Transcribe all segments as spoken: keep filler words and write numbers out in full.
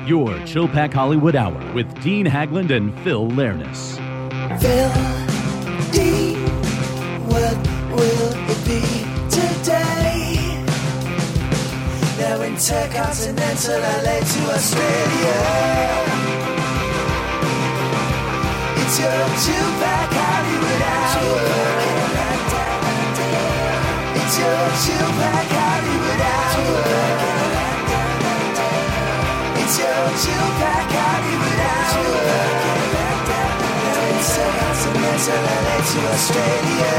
Your Chilpack Hollywood Hour with Dean Hagland and Phil Lernis. Phil, Dean, what will it be today? Now intercontinental L A to Australia. It's your Chilpack Hollywood Hour. It's your Chilpack Hollywood Hour. It's your Chilpack Hollywood Hour. Now intercontinental L A to Australia.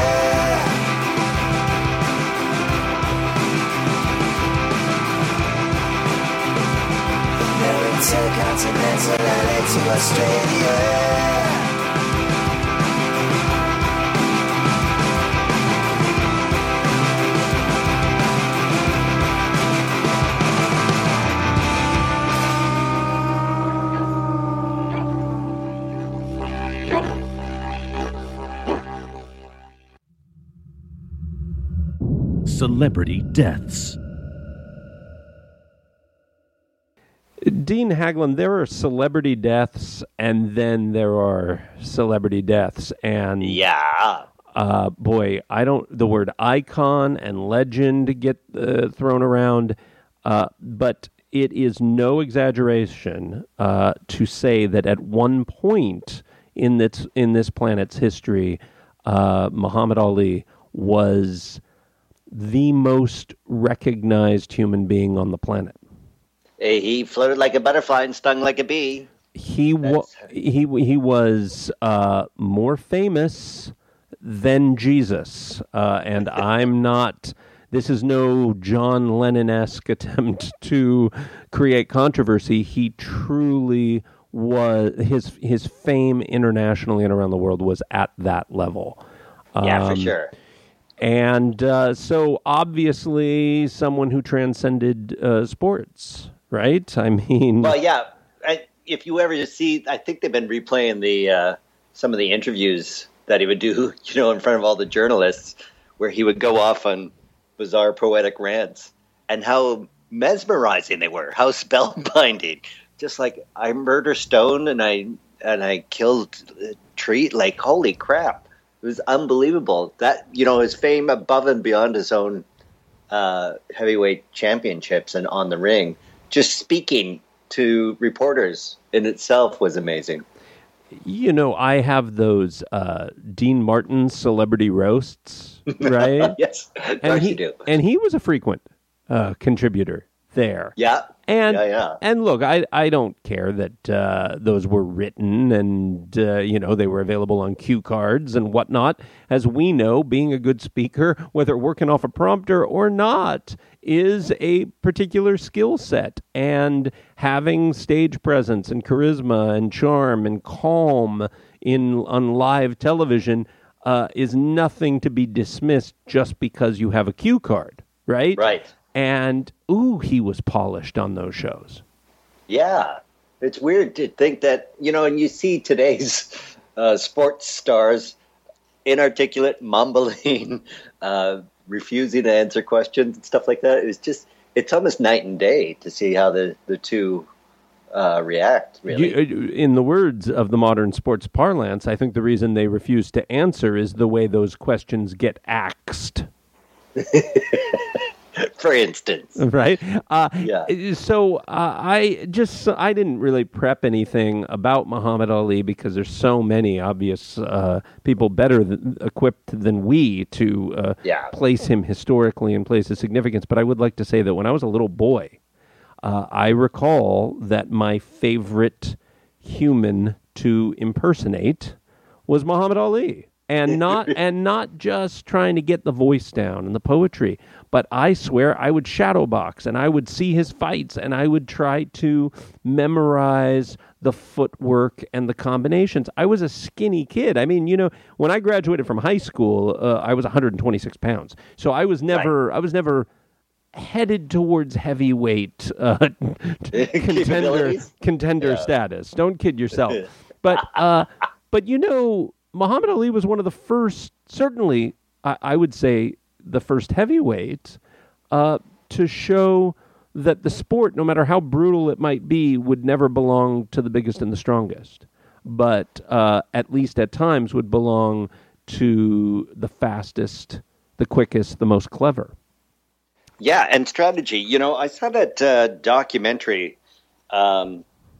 Now intercontinental L A to Australia. Celebrity deaths. Dean Hagland, there are celebrity deaths, and then there are celebrity deaths, and yeah, uh, boy, I don't. The word icon and legend get uh, thrown around, uh, but it is no exaggeration uh, to say that at one point in this in this planet's history, uh, Muhammad Ali was the most recognized human being on the planet. He floated like a butterfly and stung like a bee. He wa- he he was uh, more famous than Jesus, uh, and I'm not. This is no John Lennon-esque attempt to create controversy. He truly was. His his fame internationally and around the world was at that level. Yeah, um, for sure. And uh, so, obviously, someone who transcended uh, sports, right? I mean, well, yeah. I, if you ever see, I think they've been replaying the uh, some of the interviews that he would do, you know, in front of all the journalists, where he would go off on bizarre poetic rants, and how mesmerizing they were, how spellbinding. Just like, I murder Stone and I and I killed Tree. Like, holy crap. It was unbelievable. That, you know, his fame above and beyond his own uh, heavyweight championships and on the ring, just speaking to reporters in itself was amazing. You know, I have those uh, Dean Martin celebrity roasts, right? Yes, of and course he, you do. And he was a frequent uh, contributor there. Yeah. And, yeah, yeah. and look, I, I don't care that uh, those were written and, uh, you know, they were available on cue cards and whatnot. As we know, being a good speaker, whether working off a prompter or not, is a particular skill set. And having stage presence and charisma and charm and calm in on live television uh, is nothing to be dismissed just because you have a cue card, right? Right. And, ooh, he was polished on those shows. Yeah. It's weird to think that, you know, and you see today's uh, sports stars, inarticulate, mumbling, uh, refusing to answer questions and stuff like that. It's just, it's almost night and day to see how the, the two uh, react, really. You, in the words of the modern sports parlance, I think the reason they refuse to answer is the way those questions get axed. For instance. Right? Uh, yeah. So uh, I just, I didn't really prep anything about Muhammad Ali because there's so many obvious uh, people better th- equipped than we to uh, yeah. place him historically and place his significance. But I would like to say that when I was a little boy, uh, I recall that my favorite human to impersonate was Muhammad Ali. And not and not just trying to get the voice down and the poetry, but I swear I would shadow box and I would see his fights and I would try to memorize the footwork and the combinations. I was a skinny kid. I mean, you know, when I graduated from high school, uh, I was one hundred twenty-six pounds. So I was never right. I was never headed towards heavyweight uh, contender contender yeah. status. Don't kid yourself. But uh, but you know. Muhammad Ali was one of the first, certainly, I, I would say, the first heavyweight uh, to show that the sport, no matter how brutal it might be, would never belong to the biggest and the strongest, but uh, at least at times would belong to the fastest, the quickest, the most clever. Yeah, and strategy. You know, I saw that uh, documentary, um,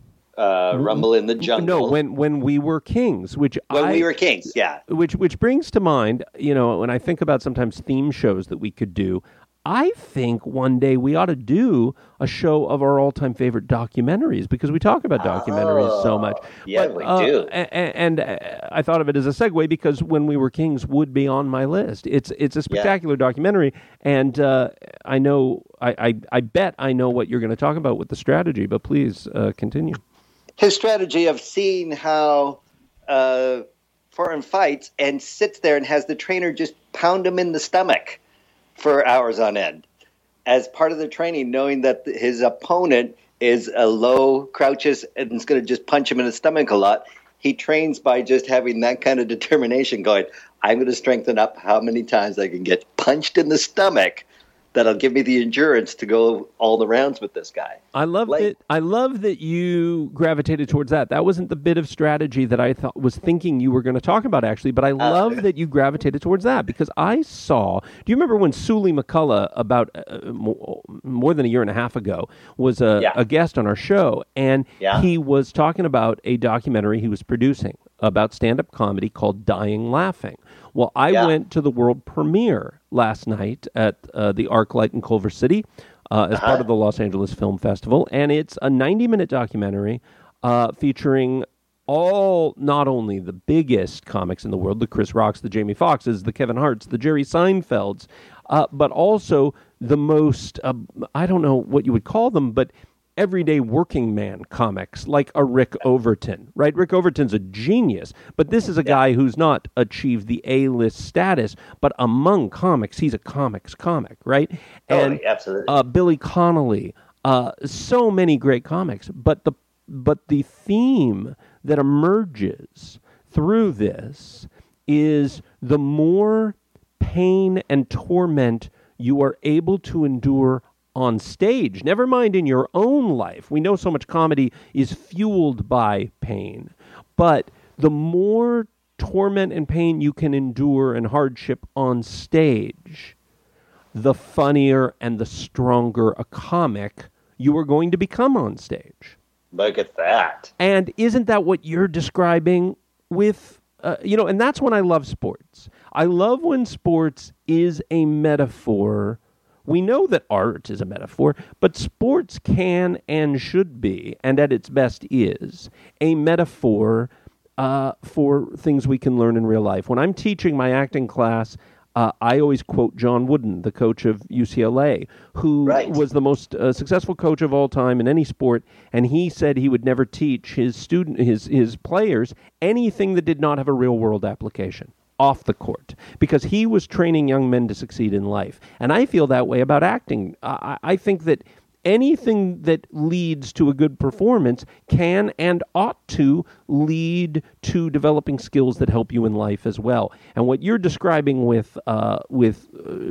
uh, Rumble in the Jungle. No, when when we were kings, which when I, we were kings, yeah. Which which brings to mind, you know, when I think about sometimes theme shows that we could do, I think one day we ought to do a show of our all-time favorite documentaries, because we talk about documentaries oh, so much. Yeah, but, we uh, do. And, and uh, I thought of it as a segue because When We Were Kings would be on my list. It's it's a spectacular yeah. documentary, and uh, I know I, I I bet I know what you're going to talk about with the strategy. But please uh, continue. His strategy of seeing how uh, Foreman fights and sits there and has the trainer just pound him in the stomach for hours on end as part of the training, knowing that his opponent is a low, crouches, and is going to just punch him in the stomach a lot. He trains by just having that kind of determination going, I'm going to strengthen up how many times I can get punched in the stomach that'll give me the endurance to go all the rounds with this guy. I love like, that. I love that you gravitated towards that. That wasn't the bit of strategy that I thought was thinking you were going to talk about, actually. But I uh, love that you gravitated towards that, because I saw. Do you remember when Sully McCullough, about uh, more, more than a year and a half ago, was a, yeah. a guest on our show, and yeah. he was talking about a documentary he was producing about stand-up comedy called Dying Laughing. Well, I yeah. went to the world premiere last night at uh, the ArcLight in Culver City uh, as uh-huh. part of the Los Angeles Film Festival, and it's a ninety-minute documentary uh, featuring all, not only the biggest comics in the world, the Chris Rocks, the Jamie Foxxes, the Kevin Harts, the Jerry Seinfelds, uh, but also the most, uh, I don't know what you would call them, but everyday working man comics, like a Rick Overton, right? Rick Overton's a genius, but this is a guy yeah. who's not achieved the A-list status, but among comics, he's a comics comic, right? Totally, and absolutely. Uh, Billy Connolly, uh, so many great comics, but the but the theme that emerges through this is the more pain and torment you are able to endure on stage, never mind in your own life. We know so much comedy is fueled by pain, but the more torment and pain you can endure and hardship on stage, the funnier and the stronger a comic you are going to become on stage. Look at that. And isn't that what you're describing with, uh, you know, and that's when I love sports. I love when sports is a metaphor. We know that art is a metaphor, but sports can and should be, and at its best is, a metaphor uh, for things we can learn in real life. When I'm teaching my acting class, uh, I always quote John Wooden, the coach of U C L A, who right. was the most uh, successful coach of all time in any sport, and he said he would never teach his student, his his players anything that did not have a real-world application off the court, because he was training young men to succeed in life. And I feel that way about acting. I, I think that anything that leads to a good performance can and ought to lead to developing skills that help you in life as well. And what you're describing with uh, with uh,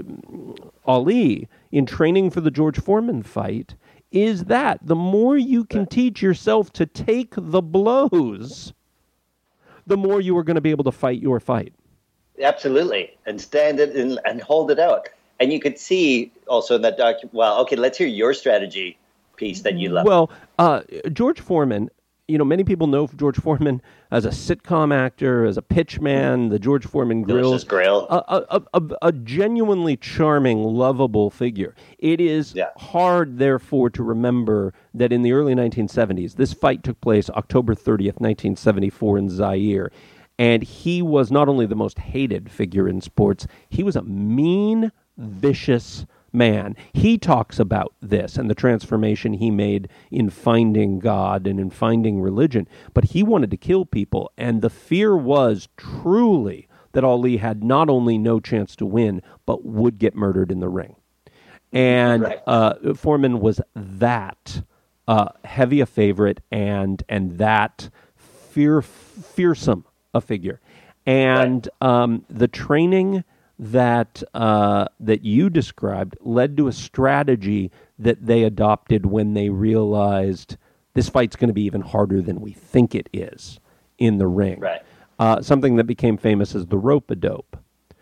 Ali in training for the George Foreman fight is that the more you can teach yourself to take the blows, the more you are going to be able to fight your fight. Absolutely, and stand it and, and hold it out. And you could see also in that document. Well, okay, let's hear your strategy piece that you love. Well, uh, George Foreman, you know, many people know George Foreman as a sitcom actor, as a pitchman, the George Foreman Grill. Grill. A, a, a, a genuinely charming, lovable figure. It is yeah. hard, therefore, to remember that in the early nineteen seventies, this fight took place October thirtieth, nineteen seventy-four in Zaire. And he was not only the most hated figure in sports, he was a mean, vicious man. He talks about this and the transformation he made in finding God and in finding religion. But he wanted to kill people, and the fear was truly that Ali had not only no chance to win, but would get murdered in the ring. And right. uh, Foreman was that uh, heavy a favorite and and that fear fearsome a figure. And right. um, the training that uh, that you described led to a strategy that they adopted when they realized this fight's going to be even harder than we think it is in the ring. Right. Uh, something that became famous as the rope-a-dope,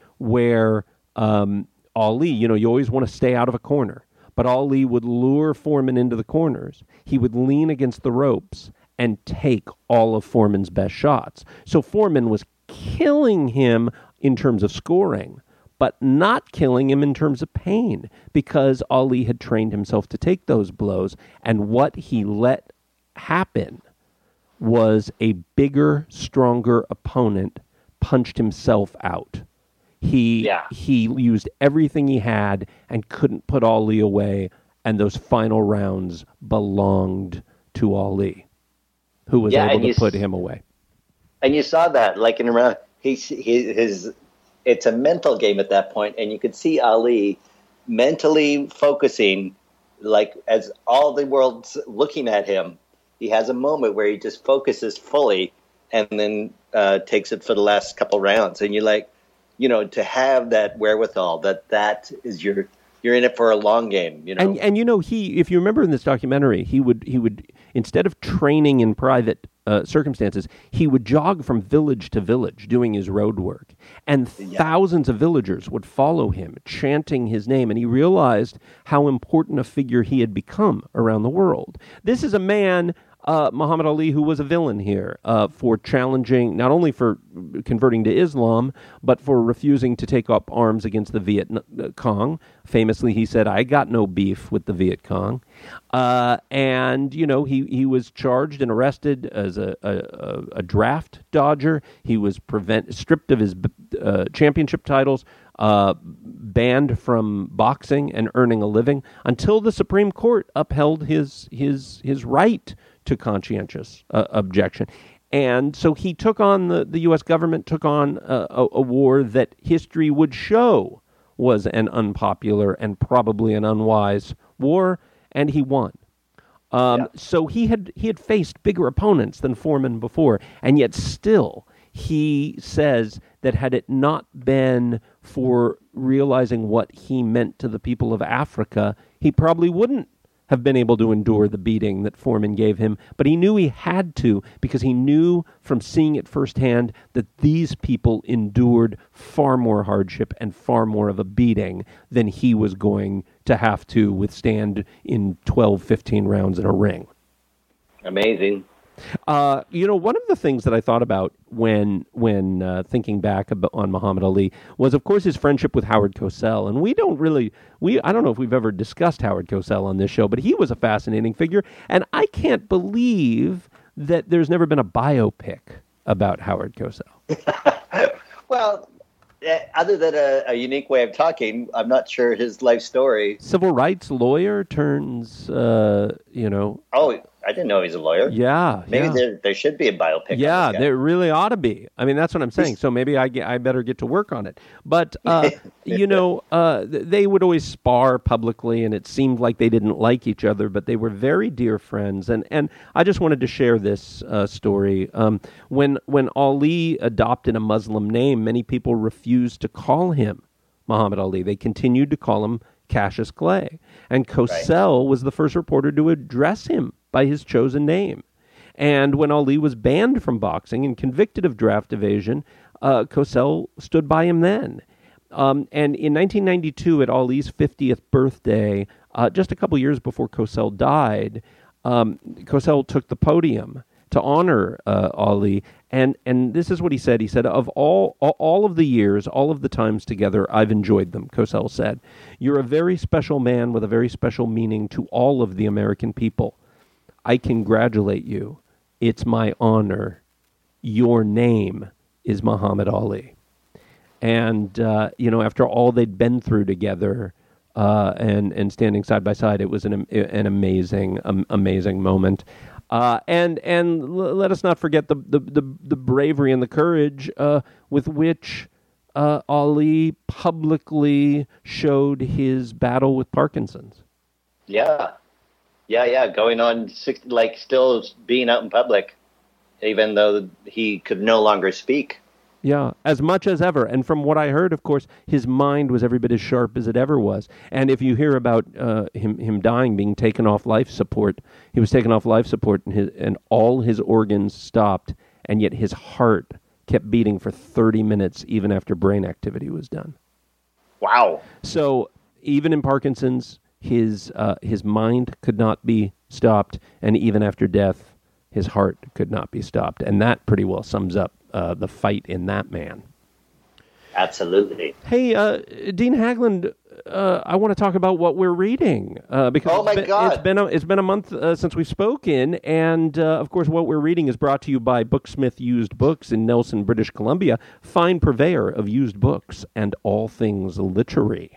where um, Ali, you know, you always want to stay out of a corner, but Ali would lure Foreman into the corners. He would lean against the ropes and take all of Foreman's best shots. So Foreman was killing him in terms of scoring, but not killing him in terms of pain, because Ali had trained himself to take those blows, and what he let happen was a bigger, stronger opponent punched himself out. He Yeah. he used everything he had and couldn't put Ali away, and those final rounds belonged to Ali, who was Yeah, able and to you put s- him away. And you saw that, like in around, he, he, his, it's a mental game at that point, and you could see Ali mentally focusing, like as all the world's looking at him. He has a moment where he just focuses fully, and then uh, takes it for the last couple rounds. And you're like, you know, to have that wherewithal, that that is your, you're in it for a long game, you know. And and you know, he, if you remember in this documentary, he would he would instead of training in private uh, circumstances, he would jog from village to village doing his road work, and thousands of villagers would follow him, chanting his name, and he realized how important a figure he had become around the world. This is a man. Uh, Muhammad Ali, who was a villain here uh, for challenging, not only for converting to Islam, but for refusing to take up arms against the Viet Cong. Famously, he said, "I got no beef with the Viet Cong." Uh, and, you know, he, he was charged and arrested as a, a, a draft dodger. He was prevent, stripped of his uh, championship titles, uh, banned from boxing and earning a living, until the Supreme Court upheld his his his right to conscientious uh, objection. And so he took on, the, the U S government took on a, a, a war that history would show was an unpopular and probably an unwise war, and he won. Um, Yeah. So he had he had faced bigger opponents than Foreman before, and yet still he says that had it not been for realizing what he meant to the people of Africa, he probably wouldn't have been able to endure the beating that Foreman gave him. But he knew he had to, because he knew from seeing it firsthand that these people endured far more hardship and far more of a beating than he was going to have to withstand in twelve, fifteen rounds in a ring. Amazing. Uh, you know, one of the things that I thought about when when uh, thinking back about, on Muhammad Ali was, of course, his friendship with Howard Cosell. And we don't really, we I don't know if we've ever discussed Howard Cosell on this show, but he was a fascinating figure. And I can't believe that there's never been a biopic about Howard Cosell. Well, eh, other than a, a unique way of talking, I'm not sure his life story. Civil rights lawyer turns, uh, you know. Oh, I didn't know he's a lawyer. Yeah. Maybe yeah. there there should be a biopic. Yeah, on this guy. there really ought to be. I mean, that's what I'm saying. So maybe I, get, I better get to work on it. But, uh, you know, uh, th- they would always spar publicly, and it seemed like they didn't like each other, but they were very dear friends. And, and I just wanted to share this uh, story. Um, when, when Ali adopted a Muslim name, many people refused to call him Muhammad Ali. They continued to call him Cassius Clay. And Cosell was the first reporter to address him by his chosen name. And when Ali was banned from boxing and convicted of draft evasion, uh, Cosell stood by him then. Um, and in nineteen ninety-two, at Ali's fiftieth birthday, uh, just a couple years before Cosell died, um, Cosell took the podium to honor uh, Ali. And and this is what he said. He said, of all, all all of the years, all of the times together, I've enjoyed them, Cosell said. You're a very special man with a very special meaning to all of the American people. I congratulate you. It's my honor. Your name is Muhammad Ali. And, uh, you know, after all they'd been through together uh, and, and standing side by side, it was an, an amazing, um, amazing moment. Uh, and and l- let us not forget the, the, the, the bravery and the courage uh, with which uh, Ali publicly showed his battle with Parkinson's. Yeah. Yeah, yeah, going on, six, like still being out in public, even though he could no longer speak. Yeah, as much as ever. And from what I heard, of course, his mind was every bit as sharp as it ever was. And if you hear about uh, him him dying, being taken off life support, he was taken off life support and, his, and all his organs stopped, and yet his heart kept beating for thirty minutes even after brain activity was done. Wow. So even in Parkinson's, his uh, his mind could not be stopped, and even after death, his heart could not be stopped. And that pretty well sums up Uh, the fight in that man. Absolutely. Hey, uh, Dean Haglund, uh, I want to talk about what we're reading uh, because oh my it's been, God. it's been a, it's been a month uh, since we've spoken, and uh, of course, what we're reading is brought to you by Booksmith Used Books in Nelson, British Columbia, fine purveyor of used books and all things literary.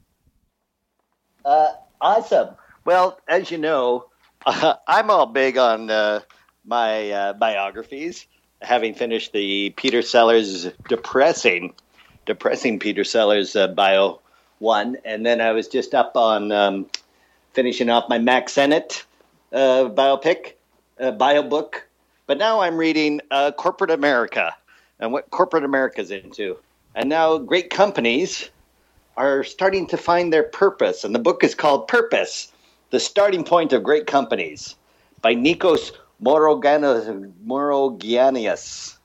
Uh, awesome. Well, as you know, uh, I'm all big on uh, my uh, biographies. Having finished the Peter Sellers depressing, depressing Peter Sellers uh, bio one, and then I was just up on um, finishing off my Mack Sennett uh, biopic, uh, bio book. But now I'm reading uh, Corporate America and what corporate America's into. And now great companies are starting to find their purpose, and the book is called Purpose: The Starting Point of Great Companies by Nikos Morogiannis.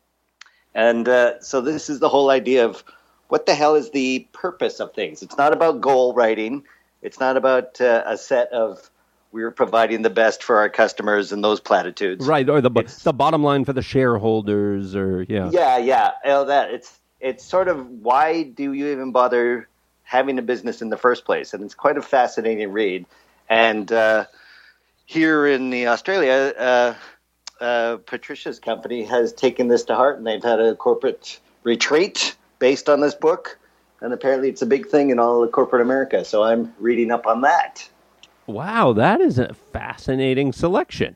And uh, so this is the whole idea of what the hell is the purpose of things. It's not about goal writing. It's not about uh, a set of we're providing the best for our customers and those platitudes. Right, or the it's, the bottom line for the shareholders, or yeah. Yeah, yeah. You know, that it's it's sort of why do you even bother having a business in the first place? And it's quite a fascinating read. And uh here in the Australia, uh, uh, Patricia's company has taken this to heart, and they've had a corporate retreat based on this book. And apparently it's a big thing in all of corporate America. So I'm reading up on that. Wow, that is a fascinating selection.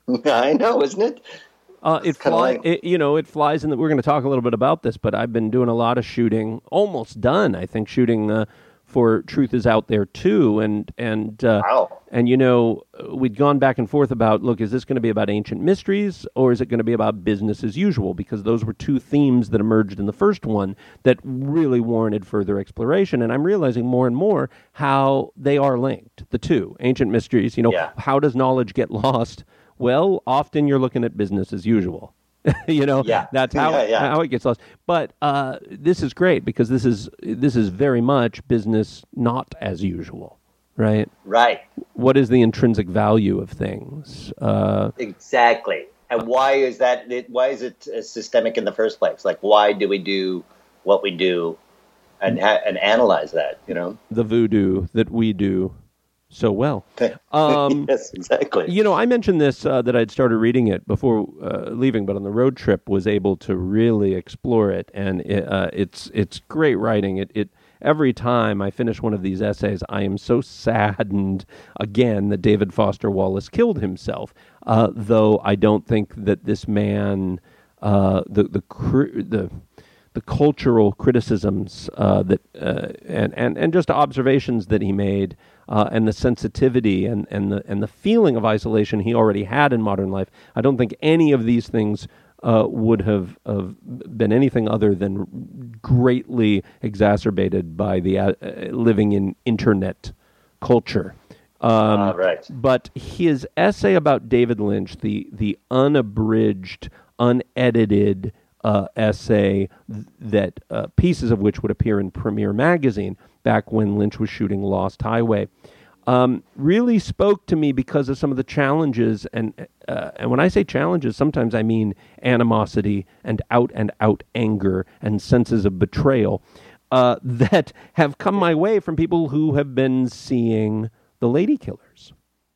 I know, isn't it? Uh, it flies, like... you know, it flies in the, we're going to talk a little bit about this, but I've been doing a lot of shooting, almost done, I think, shooting uh, for Truth Is Out There Too, and and uh, wow. and you know, we'd gone back and forth about, look, is this going to be about ancient mysteries, or is it going to be about business as usual? Because those were two themes that emerged in the first one that really warranted further exploration, and I'm realizing more and more how they are linked, the two. Ancient mysteries, you know, yeah. How does knowledge get lost? Well, often you're looking at business as usual. you know, yeah. that's how yeah, yeah. how it gets lost. But uh, this is great because this is this is very much business not as usual, right? Right. What is the intrinsic value of things? Uh, exactly. And why is that? It, why is it uh, systemic in the first place? Like, why do we do what we do, and ha- and analyze that? You know, the voodoo that we do so well. Um, yes, exactly. You know, I mentioned this, uh, that I'd started reading it before uh, leaving, but on the road trip was able to really explore it, and it, uh, it's it's great writing. It it every time I finish one of these essays, I am so saddened again that David Foster Wallace killed himself. Uh, though I don't think that this man, uh, the the cr- the the cultural criticisms uh, that uh, and and and just observations that he made. Uh, and the sensitivity and, and the and the feeling of isolation he already had in modern life, I don't think any of these things uh, would have, have been anything other than greatly exacerbated by the uh, living in internet culture. Um, uh, right. But his essay about David Lynch, the the unabridged, unedited uh, essay th- that uh, pieces of which would appear in Premiere Magazine back when Lynch was shooting Lost Highway, um, really spoke to me because of some of the challenges. And uh, and when I say challenges, sometimes I mean animosity and out-and-out anger and senses of betrayal uh, that have come my way from people who have been seeing The Lady Killers.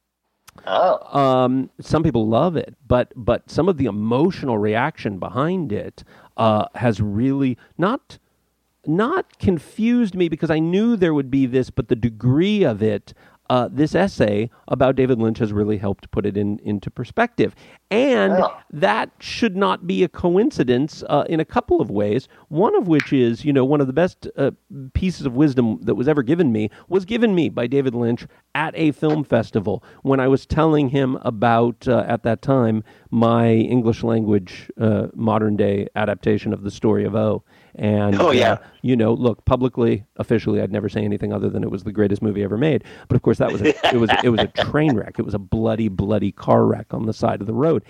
Oh. Um, some people love it, but but some of the emotional reaction behind it uh, has really not... not confused me because I knew there would be this, but the degree of it uh, this essay about David Lynch has really helped put it in, into perspective. And Wow. that should not be a coincidence uh, in a couple of ways, one of which is, you know, one of the best uh, pieces of wisdom that was ever given me was given me by David Lynch at a film festival when I was telling him about, uh, at that time, my English language uh, modern-day adaptation of The Story of O. And, Oh, yeah. uh, you know, look, publicly, officially, I'd never say anything other than it was the greatest movie ever made. But, of course, that was a, it was it was a train wreck. It was a bloody, bloody car wreck on the side of the road.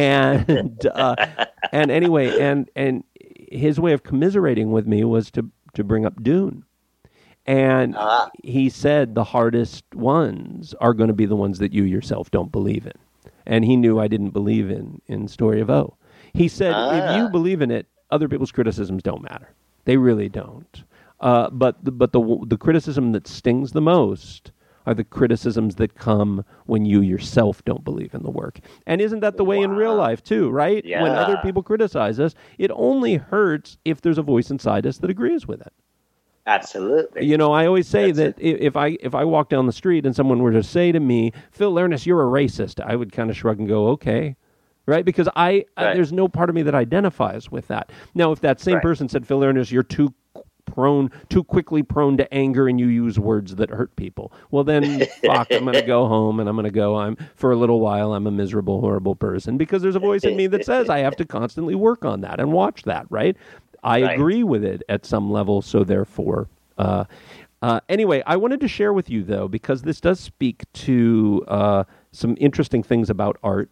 And uh, and anyway, and and his way of commiserating with me was to, to bring up Dune. And Ah. he said the hardest ones are going to be the ones that you yourself don't believe in. And he knew I didn't believe in, in Story of O. He said, Ah. if you believe in it, other people's criticisms don't matter. They really don't. Uh, but the, but the the criticism that stings the most are the criticisms that come when you yourself don't believe in the work. And isn't that the way in real life too, right? Yeah. When other people criticize us, it only hurts if there's a voice inside us that agrees with it. Absolutely. You know, I always say That's that i- if I if I walk down the street and someone were to say to me, Phil Lernis, you're a racist, I would kind of shrug and go, okay. Right? Because I, I Right. there's no part of me that identifies with that. Now, if that same Right. person said, Phil Lernis, you're too prone, too quickly prone to anger and you use words that hurt people. Well, then, fuck, I'm going to go home and I'm going to go, I'm, for a little while, I'm a miserable, horrible person because there's a voice in me that says I have to constantly work on that and watch that, right? I Right. agree with it at some level, so therefore... Uh, uh, anyway, I wanted to share with you, though, because this does speak to uh, some interesting things about art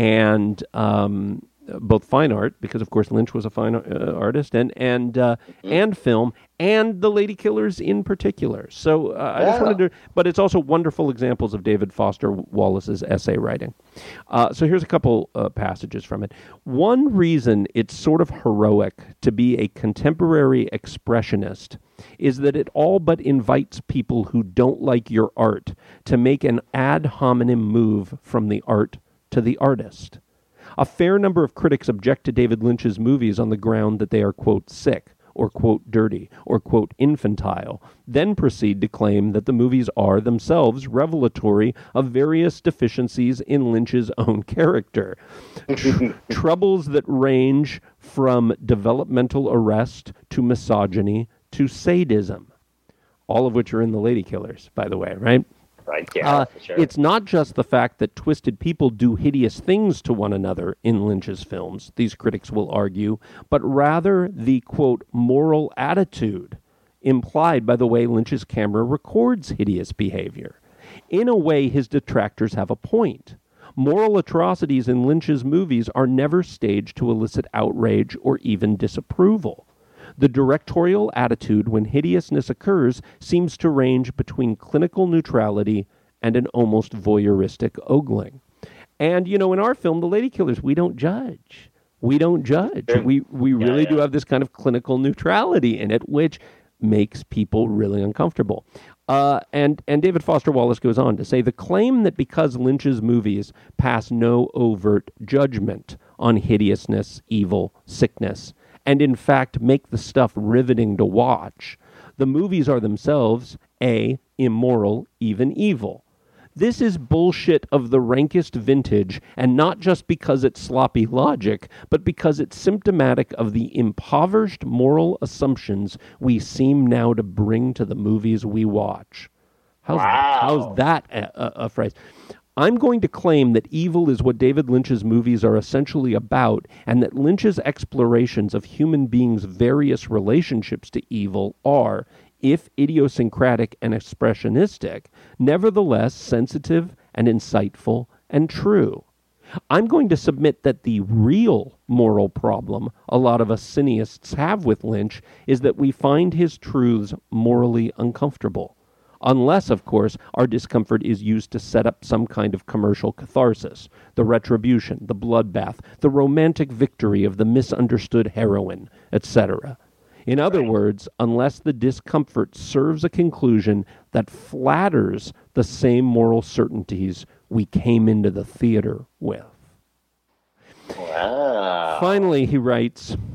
and um, both fine art, because, of course, Lynch was a fine uh, artist, and and uh, and film, and the Lady Killers in particular. So uh, I just Yeah. wanted to, but it's also wonderful examples of David Foster Wallace's essay writing. Uh, so here's a couple uh, passages from it. One reason it's sort of heroic to be a contemporary expressionist is that it all but invites people who don't like your art to make an ad hominem move from the art to the artist. A fair number of critics object to David Lynch's movies on the ground that they are, quote, sick, or, quote, dirty, or, quote, infantile, then proceed to claim that the movies are themselves revelatory of various deficiencies in Lynch's own character. Tr- troubles that range from developmental arrest to misogyny to sadism, all of which are in The Lady Killers, by the way, right? Right, yeah, Uh, for sure. It's not just the fact that twisted people do hideous things to one another in Lynch's films, these critics will argue, but rather the, quote, moral attitude implied by the way Lynch's camera records hideous behavior. In a way, his detractors have a point. Moral atrocities in Lynch's movies are never staged to elicit outrage or even disapproval. The directorial attitude when hideousness occurs seems to range between clinical neutrality and an almost voyeuristic ogling. And, you know, in our film, The Lady Killers, we don't judge. We don't judge. Sure. We we Yeah, really do yeah. have this kind of clinical neutrality in it, which makes people really uncomfortable. Uh, and, and David Foster Wallace goes on to say, the claim that because Lynch's movies pass no overt judgment on hideousness, evil, sickness, and in fact make the stuff riveting to watch, the movies are themselves, A, immoral, even evil. This is bullshit of the rankest vintage, and not just because it's sloppy logic, but because it's symptomatic of the impoverished moral assumptions we seem now to bring to the movies we watch. How's, Wow. how's that a, a, a phrase? I'm going to claim that evil is what David Lynch's movies are essentially about, and that Lynch's explorations of human beings' various relationships to evil are, if idiosyncratic and expressionistic, nevertheless sensitive and insightful and true. I'm going to submit that the real moral problem a lot of us cineasts have with Lynch is that we find his truths morally uncomfortable. Unless, of course, our discomfort is used to set up some kind of commercial catharsis, the retribution, the bloodbath, the romantic victory of the misunderstood heroine, et cetera. In other words, unless the discomfort serves a conclusion that flatters the same moral certainties we came into the theater with. Wow. Finally, he writes,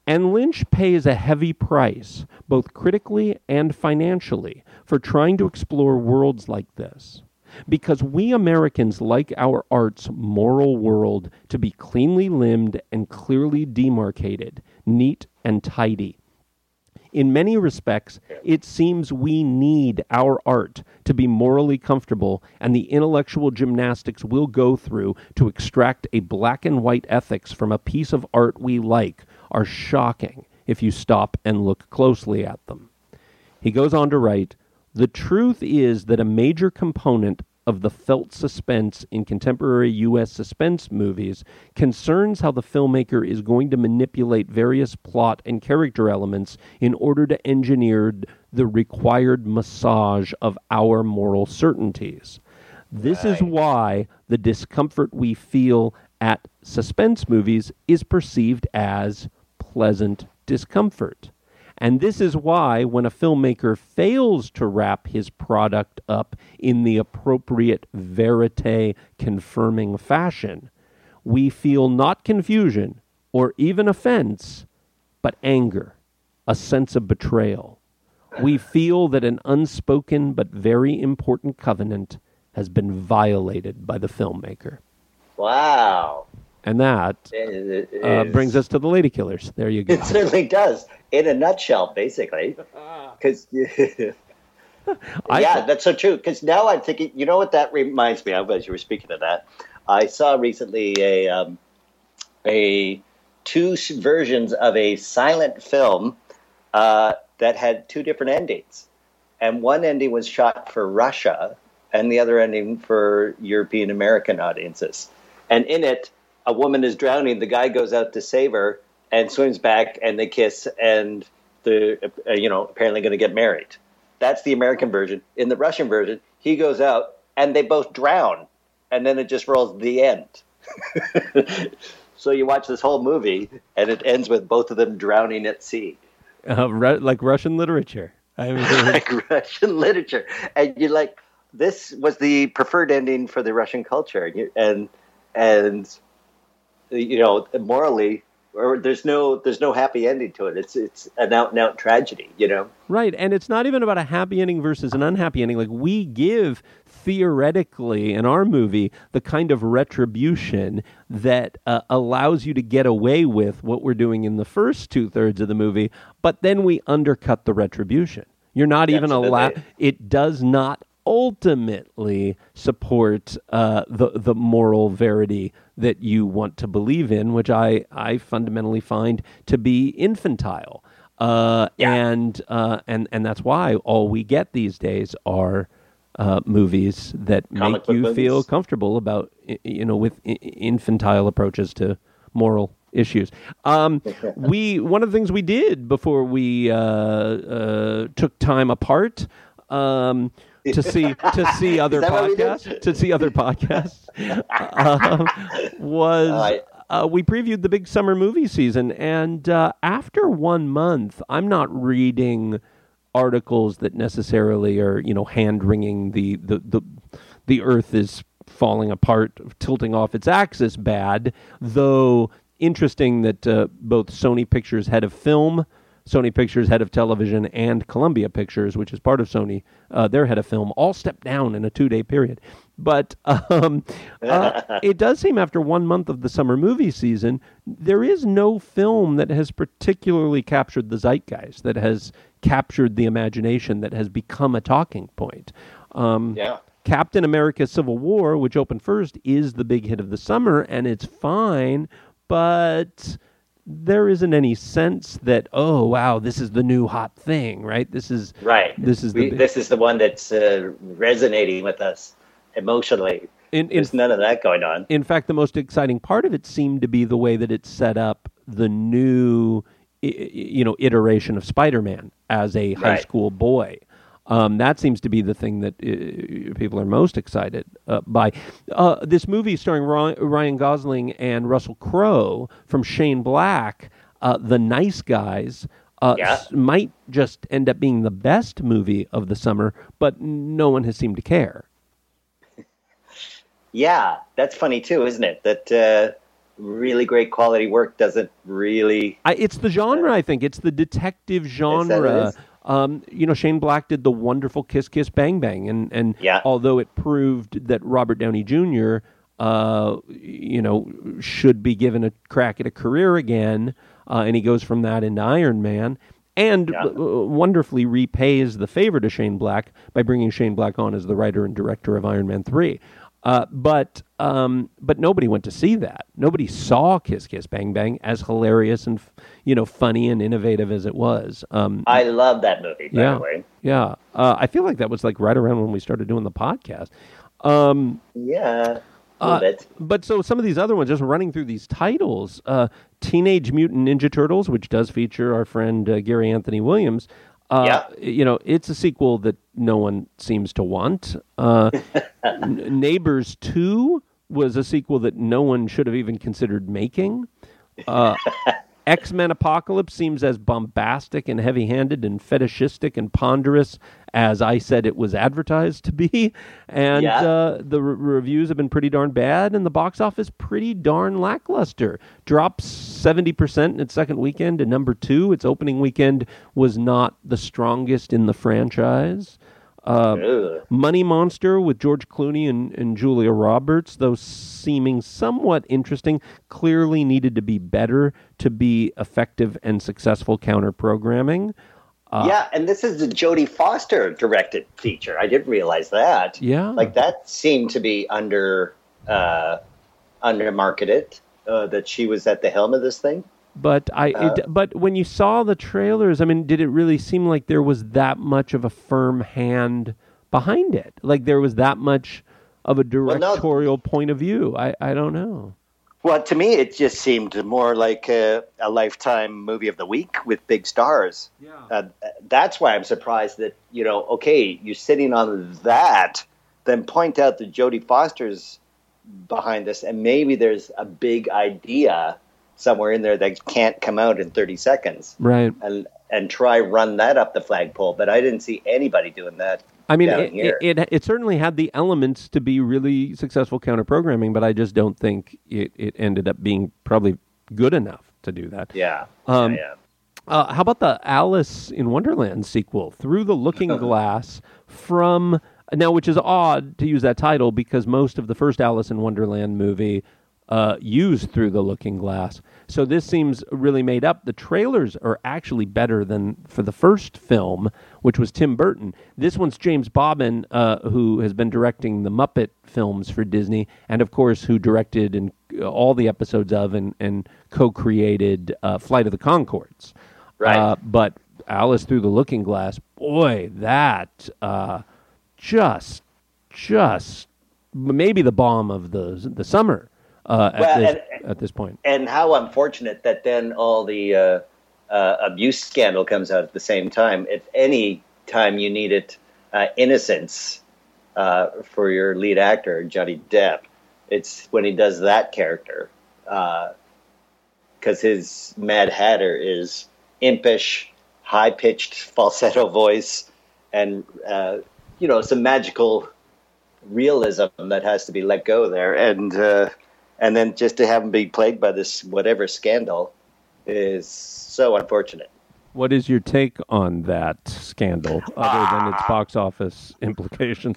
And Lynch pays a heavy price, both critically and financially, for trying to explore worlds like this. Because we Americans like our art's moral world to be cleanly limbed and clearly demarcated, neat and tidy. In many respects, it seems we need our art to be morally comfortable, and the intellectual gymnastics we'll go through to extract a black and white ethics from a piece of art we like are shocking if you stop and look closely at them. He goes on to write, "The truth is that a major component of the felt suspense in contemporary U S suspense movies concerns how the filmmaker is going to manipulate various plot and character elements in order to engineer the required massage of our moral certainties. This is why the discomfort we feel at suspense movies is perceived as pleasant discomfort. And this is why when a filmmaker fails to wrap his product up in the appropriate verite-confirming fashion, we feel not confusion or even offense, but anger, a sense of betrayal. We feel that an unspoken but very important covenant has been violated by the filmmaker." Wow. And that It- it uh, is- brings us to the Lady Killers. There you go. It certainly does, in a nutshell, basically. Because, I yeah, thought- that's so true. Because now I'm thinking, you know what that reminds me of as you were speaking of that? I saw recently a um, a two s- versions of a silent film uh, that had two different endings. And one ending was shot for Russia, and the other ending for European American audiences. And in it, a woman is drowning. The guy goes out to save her and swims back, and they kiss, and they're uh, you know apparently going to get married. That's the American version. In the Russian version, he goes out, and they both drown, and then it just rolls the end. So you watch this whole movie, and it ends with both of them drowning at sea. Uh, Ru- like Russian literature. I mean, Like Russian literature, and you're like, this was the preferred ending for the Russian culture, and you- and and you know morally, or there's no there's no happy ending to it. It's it's an out and out tragedy, you know. right, and it's not even about a happy ending versus an unhappy ending. Like, we give, theoretically, in our movie, the kind of retribution that uh, allows you to get away with what we're doing in the first two-thirds of the movie, but then we undercut the retribution. You're not even allowed... Absolutely. It does not ultimately support uh, the the moral verity that you want to believe in, which I, I fundamentally find to be infantile. Uh, Yeah. and uh, and and that's why all we get these days are uh, movies that Comic make book you movies. feel comfortable about i- you know with i- infantile approaches to moral issues. Um, we one of the things we did before we uh, uh, took time apart. Um, to see to see other that what we did? podcasts to see other podcasts um, was Oh, I- uh, we previewed the big summer movie season, and uh, after one month, I'm not reading articles that necessarily are, you know, hand wringing the the the the earth is falling apart, tilting off its axis bad. Though interesting that uh, both Sony Pictures head of film, Sony Pictures head of television, and Columbia Pictures, which is part of Sony, uh, their head of film, all stepped down in a two-day period. But um, uh, it does seem after one month of the summer movie season, there is no film that has particularly captured the zeitgeist, that has captured the imagination, that has become a talking point. Um, Yeah. Captain America Civil War, which opened first, is the big hit of the summer, and it's fine, but there isn't any sense that, oh, wow, this is the new hot thing, right? This is Right. This is the we, big- this is the one that's uh, resonating with us emotionally. in, in, There's none of that going on. in fact, the most exciting part of it seemed to be the way that it set up the new, i- i- you know, iteration of Spider-Man as a high Right. school boy. Um, that seems to be the thing that uh, people are most excited uh, by. Uh, this movie starring Ry- Ryan Gosling and Russell Crowe from Shane Black, uh, The Nice Guys, uh, Yeah. s- might just end up being the best movie of the summer, but no one has seemed to care. Yeah, that's funny too, isn't it? That uh, really great quality work doesn't really. I, it's the genre, I think. It's the detective genre. Um, you know, Shane Black did the wonderful Kiss Kiss Bang Bang, and and Yeah. although it proved that Robert Downey Junior, uh, you know, should be given a crack at a career again, uh, and he goes from that into Iron Man, and Yeah. w- wonderfully repays the favor to Shane Black by bringing Shane Black on as the writer and director of Iron Man three. Uh, but um, but nobody went to see that. Nobody saw Kiss Kiss Bang Bang, as hilarious and you know funny and innovative as it was. Um, I love that movie, by yeah, the way. yeah. Uh, I feel like that was like right around when we started doing the podcast. Um, Yeah, a uh, little bit. but so some of these other ones, just running through these titles, uh, Teenage Mutant Ninja Turtles, which does feature our friend uh, Gary Anthony Williams. Uh, Yeah. You know, it's a sequel that no one seems to want. Uh, N- Neighbors two was a sequel that no one should have even considered making. Uh, X-Men Apocalypse seems as bombastic and heavy-handed and fetishistic and ponderous as I said it was advertised to be. And Yeah. uh, the re- reviews have been pretty darn bad, and the box office pretty darn lackluster. Drops seventy percent in its second weekend to number two. Its opening weekend was not the strongest in the franchise. Uh, Ugh. Money Monster with George Clooney and, and Julia Roberts, though seeming somewhat interesting, clearly needed to be better to be effective and successful counter-programming. Uh, yeah, and this is the Jodie Foster directed feature. I didn't realize that. Yeah. Like that seemed to be under uh, under marketed. Uh, that she was at the helm of this thing. But I, Uh, it, but when you saw the trailers, I mean, did it really seem like there was that much of a firm hand behind it? Like there was that much of a Well, no. directorial point of view? I, I don't know. Well, to me, it just seemed more like a, a Lifetime movie of the week with big stars. Yeah. Uh, that's why I'm surprised that, you know, okay, you're sitting on that, then point out that Jodie Foster's behind this, and maybe there's a big idea somewhere in there that can't come out in thirty seconds. Right. And and try run that up the flagpole, but I didn't see anybody doing that. I mean, down it, here. it, it it certainly had the elements to be really successful counter-programming, but I just don't think it, it ended up being probably good enough to do that. Yeah. Um, yeah, yeah. Uh, how about the Alice in Wonderland sequel, Through the Looking Glass, from now, which is odd to use that title because most of the first Alice in Wonderland movie uh, used Through the Looking Glass. So this seems really made up. The trailers are actually better than for the first film, which was Tim Burton. This one's James Bobbin, uh, who has been directing the Muppet films for Disney, and of course, who directed and all the episodes of and, and co-created uh, Flight of the Conchords. Right. Uh, but Alice Through the Looking Glass, boy, that uh, just, just maybe the bomb of the the summer uh, at, Well, this, and- at this point. And how unfortunate that then all the uh, uh, abuse scandal comes out at the same time. If any time you needed uh, innocence uh, for your lead actor, Johnny Depp, it's when he does that character. Because his Mad Hatter is impish, high-pitched falsetto voice, and, uh, you know, some magical realism that has to be let go there. And... Uh, And then just to have him be plagued by this whatever scandal is so unfortunate. What is your take on that scandal, other than its box office implications?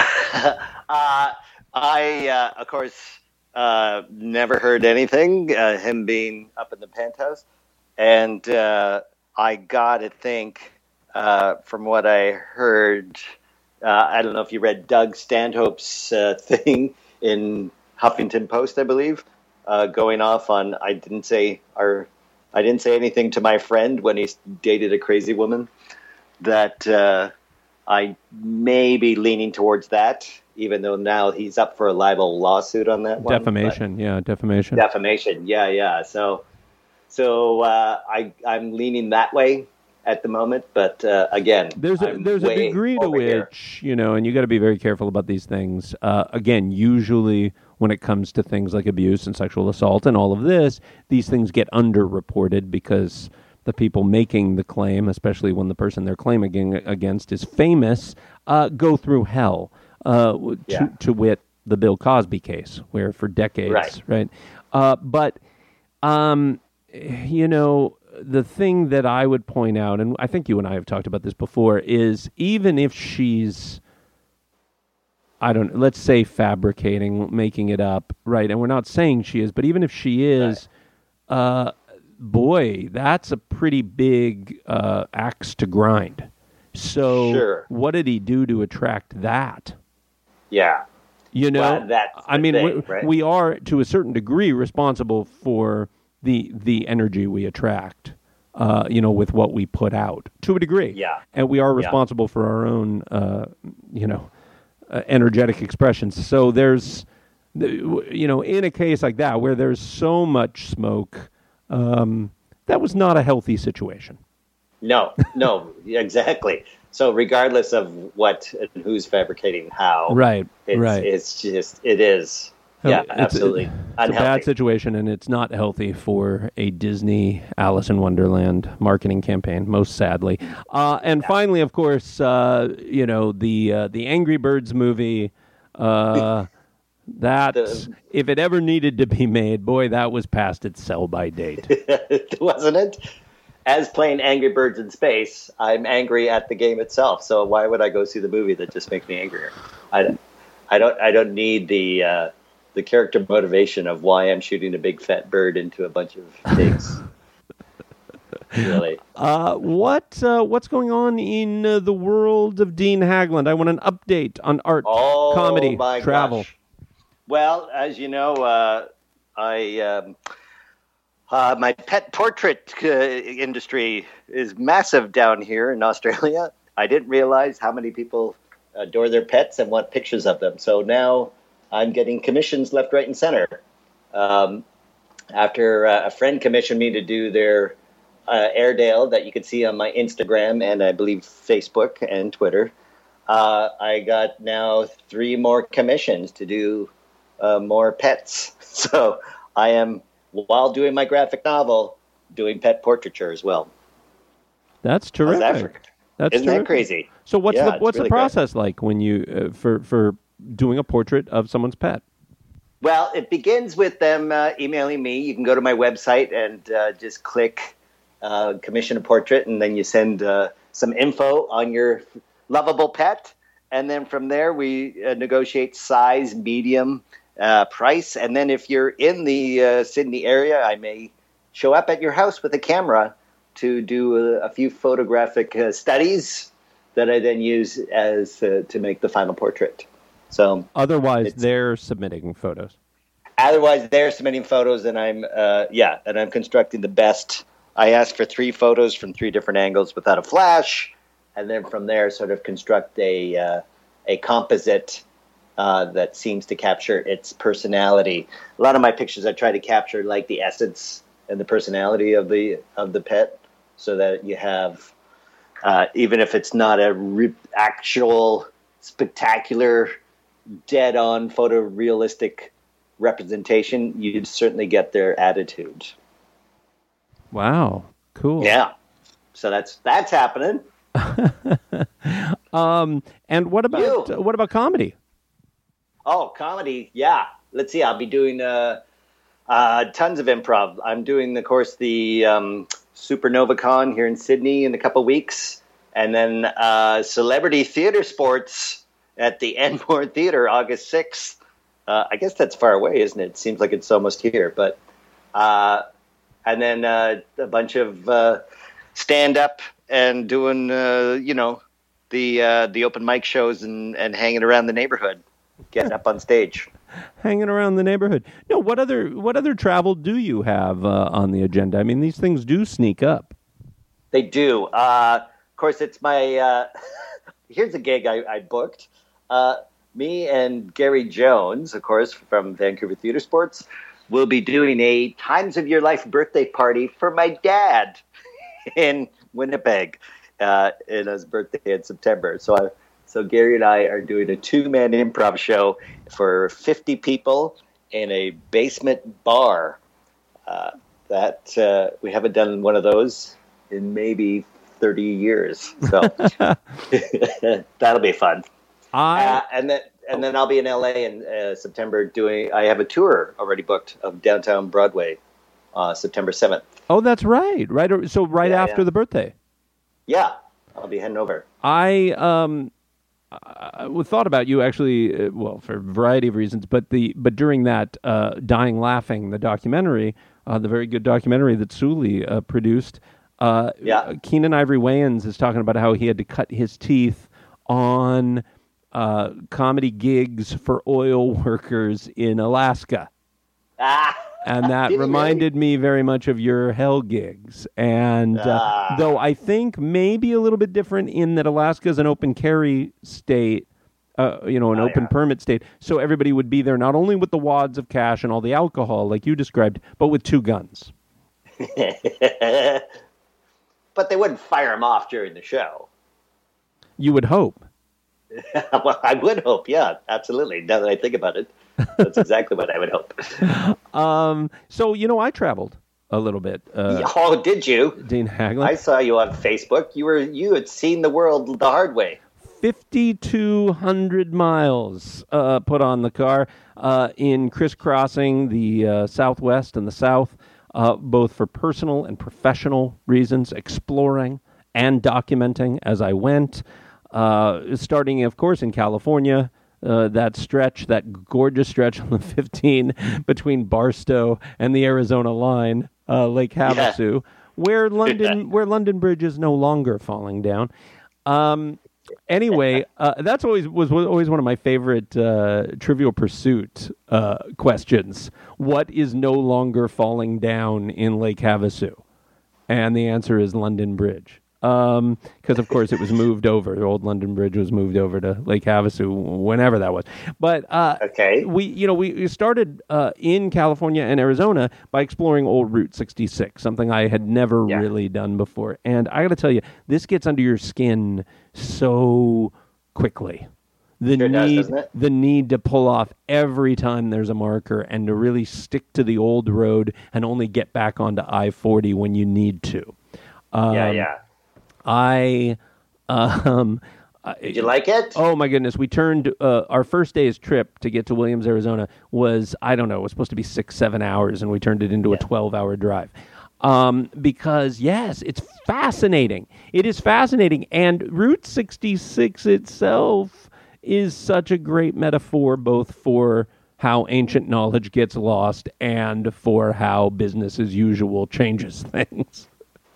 Uh, I, uh, of course, uh, never heard anything, uh, him being up in the penthouse. And uh, I got to think, uh, from what I heard, uh, I don't know if you read Doug Stanhope's uh, thing in Huffington Post, I believe, uh, going off on I didn't say or I didn't say anything to my friend when he dated a crazy woman. That uh, I may be leaning towards that, even though now he's up for a libel lawsuit on that one. Defamation, yeah, defamation. But defamation, yeah, yeah. So, so uh, I I'm leaning that way at the moment, but uh, again, There's a I'm there's a way degree to over here. which, you know, and you got to be very careful about these things. Uh, again, usually when it comes to things like abuse and sexual assault and all of this, these things get underreported because the people making the claim, especially when the person they're claiming against is famous, uh, go through hell. Uh, Yeah. to, to wit, the Bill Cosby case, where for decades, Right. right? Uh, but, um, you know, the thing that I would point out, and I think you and I have talked about this before, is even if she's, I don't, let's say fabricating, making it up, right? And we're not saying she is, but even if she is, right. uh, boy, that's a pretty big uh, axe to grind. So sure. What did he do to attract that? Yeah. You know, well, that's I mean, thing, we, right? we are to a certain degree responsible for the the energy we attract, uh, you know, with what we put out to a degree. Yeah. And we are responsible yeah. for our own, uh, you know, uh, energetic expressions. So there's, you know, in a case like that where there's so much smoke, um, that was not a healthy situation. No, no, exactly. So regardless of what and who's fabricating how, right, it's, right. it's just, it is, yeah, it's, absolutely it's unhealthy. It's a bad situation, and it's not healthy for a Disney Alice in Wonderland marketing campaign, most sadly. Uh, and yeah. finally, of course, uh, you know, the uh, the Angry Birds movie, uh, that, the, if it ever needed to be made, boy, that was past its sell-by date. Wasn't it? As playing Angry Birds in space, I'm angry at the game itself. So why would I go see the movie that just makes me angrier? I, I don't. I don't need the uh, the character motivation of why I'm shooting a big fat bird into a bunch of pigs. Really. Uh, what uh, what's going on in uh, the world of Dean Haglund? I want an update on art, oh, comedy, my travel. Gosh. Well, as you know, uh, I. Um, Uh, my pet portrait uh, industry is massive down here in Australia. I didn't realize how many people adore their pets and want pictures of them. So now I'm getting commissions left, right, and center. Um, after uh, a friend commissioned me to do their uh, Airedale that you can see on my Instagram and I believe Facebook and Twitter, uh, I got now three more commissions to do uh, more pets. So I am... while doing my graphic novel, doing pet portraiture as well. That's terrific. That That's Isn't terrific. that crazy? So what's yeah, the what's really the process great. like when you uh, for for doing a portrait of someone's pet? Well, it begins with them uh, emailing me. You can go to my website and uh, just click uh, commission a portrait, and then you send uh, some info on your lovable pet, and then from there we uh, negotiate size, medium. Uh, price, and then if you're in the uh, Sydney area, I may show up at your house with a camera to do a, a few photographic uh, studies that I then use as uh, to make the final portrait. So otherwise, they're submitting photos. Otherwise, they're submitting photos, and I'm uh, yeah, and I'm constructing the best. I asked for three photos from three different angles without a flash, and then from there, sort of construct a uh, a composite. Uh, that seems to capture its personality. A lot of my pictures I try to capture like the essence and the personality of the of the pet, so that you have, uh, even if it's not a re- actual spectacular, dead-on photorealistic representation, you'd certainly get their attitude. Wow, cool. Yeah, so that's that's happening. um, and what about uh, what about comedy? Oh, comedy, yeah. Let's see, I'll be doing uh, uh, tons of improv. I'm doing, of course, the um, SupernovaCon here in Sydney in a couple weeks. And then uh, Celebrity Theatre Sports at the Enmore Theatre, August sixth. Uh, I guess that's far away, isn't it? It seems like it's almost here. But uh, and then uh, a bunch of uh, stand-up and doing, uh, you know, the uh, the open mic shows and, and hanging around the neighborhood. Getting up on stage, hanging around the neighborhood. No, what other what other travel do you have uh, on the agenda? I mean, these things do sneak up. They do. Uh, of course, it's my. Uh, here's a gig I, I booked. Uh, me and Gary Jones, of course, from Vancouver Theatre Sports, will be doing a Times of Your Life birthday party for my dad in Winnipeg. Uh, in his birthday in September. So I. So Gary and I are doing a two-man improv show for fifty people in a basement bar. Uh, that uh, we haven't done one of those in maybe thirty years. So that'll be fun. I uh, and then and then I'll be in L A in uh, September doing. I have a tour already booked of downtown Broadway, uh, September seventh. Oh, that's right. Right. or- So right Yeah, after yeah. the birthday. Yeah, I'll be heading over. I um, I I thought about you actually. Uh, well, for a variety of reasons, but the but during that uh, "Dying Laughing," the documentary, uh, the very good documentary that Sully uh, produced. Uh, Yeah. Keenan Ivory Wayans is talking about how he had to cut his teeth on uh, comedy gigs for oil workers in Alaska. Ah, And that Did he reminded me very much of your hell gigs. And uh, Ah. though I think maybe a little bit different in that Alaska is an open carry state, uh, you know, an Oh, open yeah. permit state. So everybody would be there not only with the wads of cash and all the alcohol, like you described, but with two guns. but they wouldn't fire him off during the show. You would hope. Well, I would hope. Yeah, absolutely. Now that I think about it, that's exactly what I would hope. Um, so, you know, I traveled a little bit. Uh, Oh, did you? Dean Haglund. I saw you on Facebook. You were you had seen the world the hard way. fifty-two hundred miles uh, put on the car uh, in crisscrossing the uh, Southwest and the South, uh, both for personal and professional reasons, exploring and documenting as I went. Uh, starting, of course, in California, uh, that stretch, that gorgeous stretch on the fifteen between Barstow and the Arizona line, uh, Lake Havasu, where London, where London Bridge is no longer falling down. Um, Anyway, uh, that's always was always one of my favorite uh, Trivial Pursuit uh, questions. What is no longer falling down in Lake Havasu? And the answer is London Bridge. Because, of course, it was moved over. The old London Bridge was moved over to Lake Havasu, whenever that was. But uh, Okay. we, you know, we we started uh, in California and Arizona by exploring old Route sixty-six, something I had never Yeah. really done before. And I got to tell you, this gets under your skin so quickly. The Sure does, need, doesn't it? the need to pull off every time there's a marker and to really stick to the old road and only get back onto I forty when you need to. yeah, Um, yeah. I, um, Did you like it? oh my goodness, we turned, uh, our first day's trip to get to Williams, Arizona was, I don't know, it was supposed to be six, seven hours, and we turned it into a twelve-hour drive. Um, because, yes, it's fascinating. It is fascinating, and Route sixty-six itself is such a great metaphor both for how ancient knowledge gets lost and for how business as usual changes things.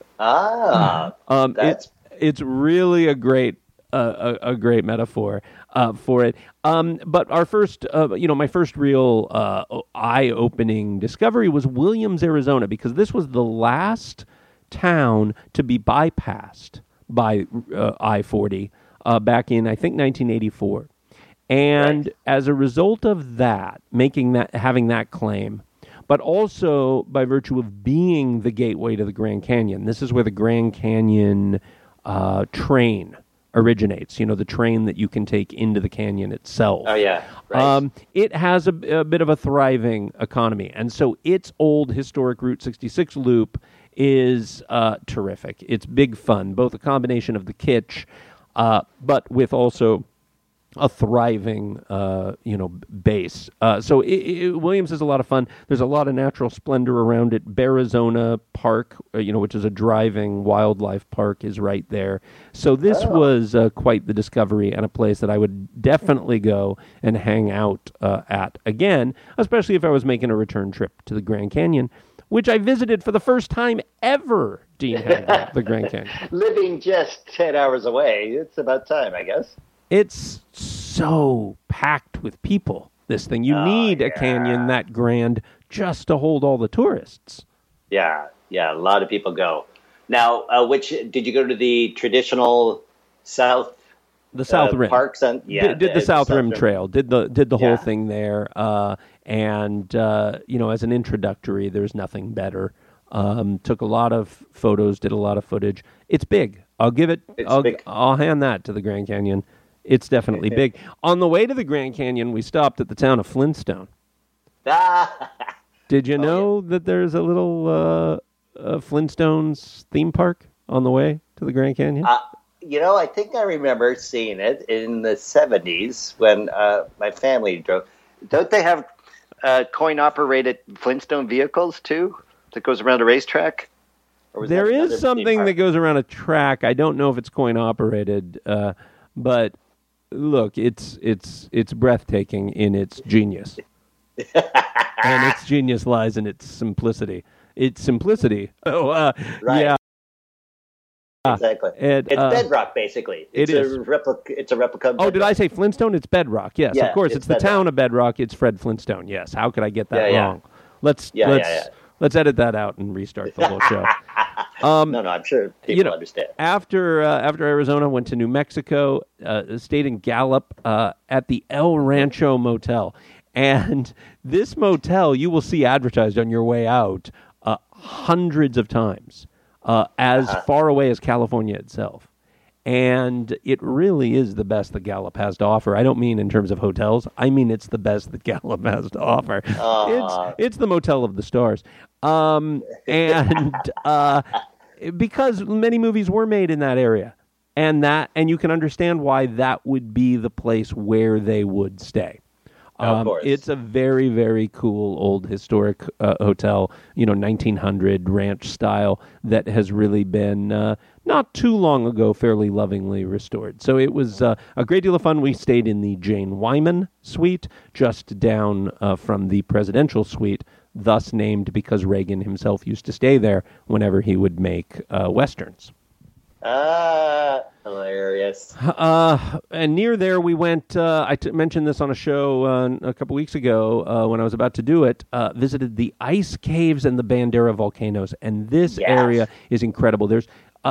Ah, Um, That's- it's it's really a great uh, a, a great metaphor uh, for it. Um, but our first, uh, you know, my first real uh, eye-opening discovery was Williams, Arizona, because this was the last town to be bypassed by uh, I forty uh, back in I think nineteen eighty-four, and Right. as a result of that, making that having that claim. But also by virtue of being the gateway to the Grand Canyon. This is where the Grand Canyon uh, train originates, you know, the train that you can take into the canyon itself. oh yeah, right. Um, it has a, a bit of a thriving economy. And so its old historic Route sixty-six loop is uh, terrific. It's big fun, both a combination of the kitsch, uh, but with also a thriving, uh, you know, base. Uh, so it, it, Williams is a lot of fun. There's a lot of natural splendor around it. Bearizona Park, uh, you know, which is a driving wildlife park, is right there. So this Oh. was uh, quite the discovery and a place that I would definitely go and hang out uh, at again, especially if I was making a return trip to the Grand Canyon, which I visited for the first time ever, Dean Haglund, the Grand Canyon. Living just ten hours away, it's about time, I guess. It's so packed with people, this thing. You Oh, need a yeah. canyon that grand just to hold all the tourists. Yeah, yeah, a lot of people go. Now, uh, which did you go to the traditional South The South uh, Rim. parks? On, yeah, did, did the, South Rim Trail. Did the did the Yeah. whole thing there. Uh, and, uh, you know, as an introductory, there's nothing better. Um, took a lot of photos, did a lot of footage. It's big. I'll give it, It's I'll, big. I'll hand that to the Grand Canyon. It's definitely big. On the way to the Grand Canyon, we stopped at the town of Flintstone. Ah, Did you Oh, know that there's a little uh, uh, Flintstones theme park on the way to the Grand Canyon? uh, you know, I think I remember seeing it in the seventies when uh, my family drove. Don't they have uh, coin-operated Flintstone vehicles, too, that goes around a racetrack? Or was There that is another something theme that park? goes around a track. I don't know if it's coin-operated, uh, but look, it's it's it's breathtaking in its genius. And its genius lies in its simplicity. Its simplicity. Oh, uh, Right. yeah. Exactly. And, it's uh, bedrock, basically. It's it a is. replica. It's a replica. Of Oh, did Bedrock. I say Flintstone? It's Bedrock. Yes, Yeah, of course. It's, it's the Bedrock. town of Bedrock. It's Fred Flintstone. Yes. How could I get that Yeah, yeah. wrong? Let's Yeah, let's yeah, yeah. let's edit that out and restart the whole show. Um, No, no, I'm sure people you know, understand. After uh, after Arizona, went to New Mexico, uh, stayed in Gallup uh, at the El Rancho Motel, and this motel you will see advertised on your way out uh, hundreds of times, uh, as Uh-huh. far away as California itself. And it really is the best that Gallup has to offer. I don't mean in terms of hotels. I mean it's the best that Gallup has to offer. Aw. It's it's the Motel of the Stars. Um, and uh, because many movies were made in that area. And that and you can understand why that would be the place where they would stay. Of Um, course. It's a very, very cool old historic uh, hotel, you know, nineteen hundred ranch style that has really been, uh, not too long ago, fairly lovingly restored. So it was uh, a great deal of fun. We stayed in the Jane Wyman suite, just down uh, from the presidential suite, thus named because Reagan himself used to stay there whenever he would make uh, Westerns. Ah, hilarious. Uh, and near there, we went. Uh, I t- mentioned this on a show uh, a couple weeks ago uh, when I was about to do it. Uh, visited the ice caves and the Bandera volcanoes, and this Yes. area is incredible. There's uh,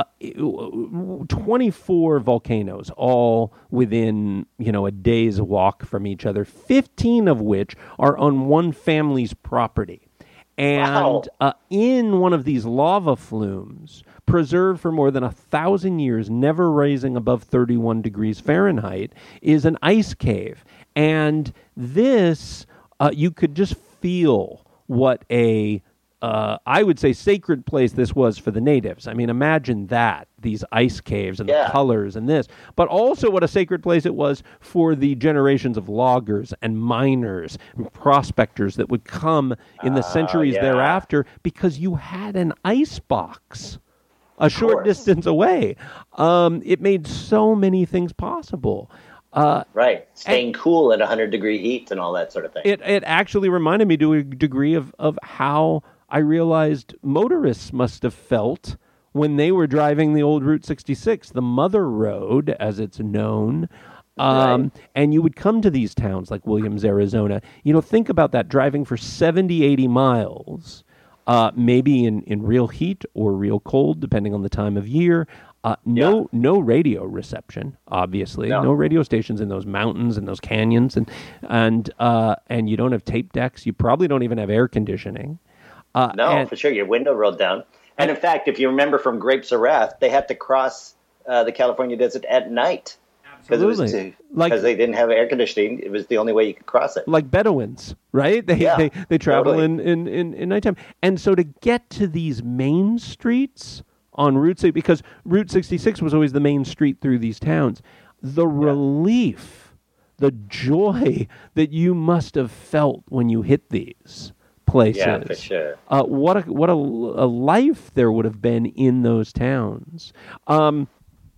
twenty-four volcanoes, all within you know a day's walk from each other. Fifteen of which are on one family's property. And Wow. uh, in one of these lava flumes, preserved for more than a thousand years, never rising above thirty-one degrees Fahrenheit, is an ice cave. And this, uh, you could just feel what a, uh, I would say, sacred place this was for the natives. I mean, imagine that, these ice caves and Yeah. the colors and this. But also what a sacred place it was for the generations of loggers and miners and prospectors that would come in the centuries yeah. thereafter, because you had an ice box a short course. distance away. Um, it made so many things possible. Uh, Right. Staying cool at one hundred degree heat and all that sort of thing. it it actually reminded me to a degree of, of how I realized motorists must have felt when they were driving the old Route sixty-six, the Mother Road, as it's known. Um, Right. And you would come to these towns like Williams, Arizona. You know, think about that, driving for seventy, eighty miles, uh, maybe in, in real heat or real cold, depending on the time of year. Uh, no, Yeah. no radio reception, obviously. No. No. radio stations in those mountains and those canyons, and and uh, and you don't have tape decks. You probably don't even have air conditioning. Uh, No, and- for sure. Your window rolled down. And in fact, if you remember from Grapes of Wrath, they had to cross uh, the California desert at night. Because Absolutely. Like- they didn't have air conditioning. It was the only way you could cross it. like Bedouins, right? They Yeah, they, they travel totally. in, in, in, in nighttime. And so to get to these main streets on Route six, because Route sixty-six was always the main street through these towns, the relief, the joy that you must have felt when you hit these places. Yeah, for sure. Uh, what a what a, a life there would have been in those towns. Um,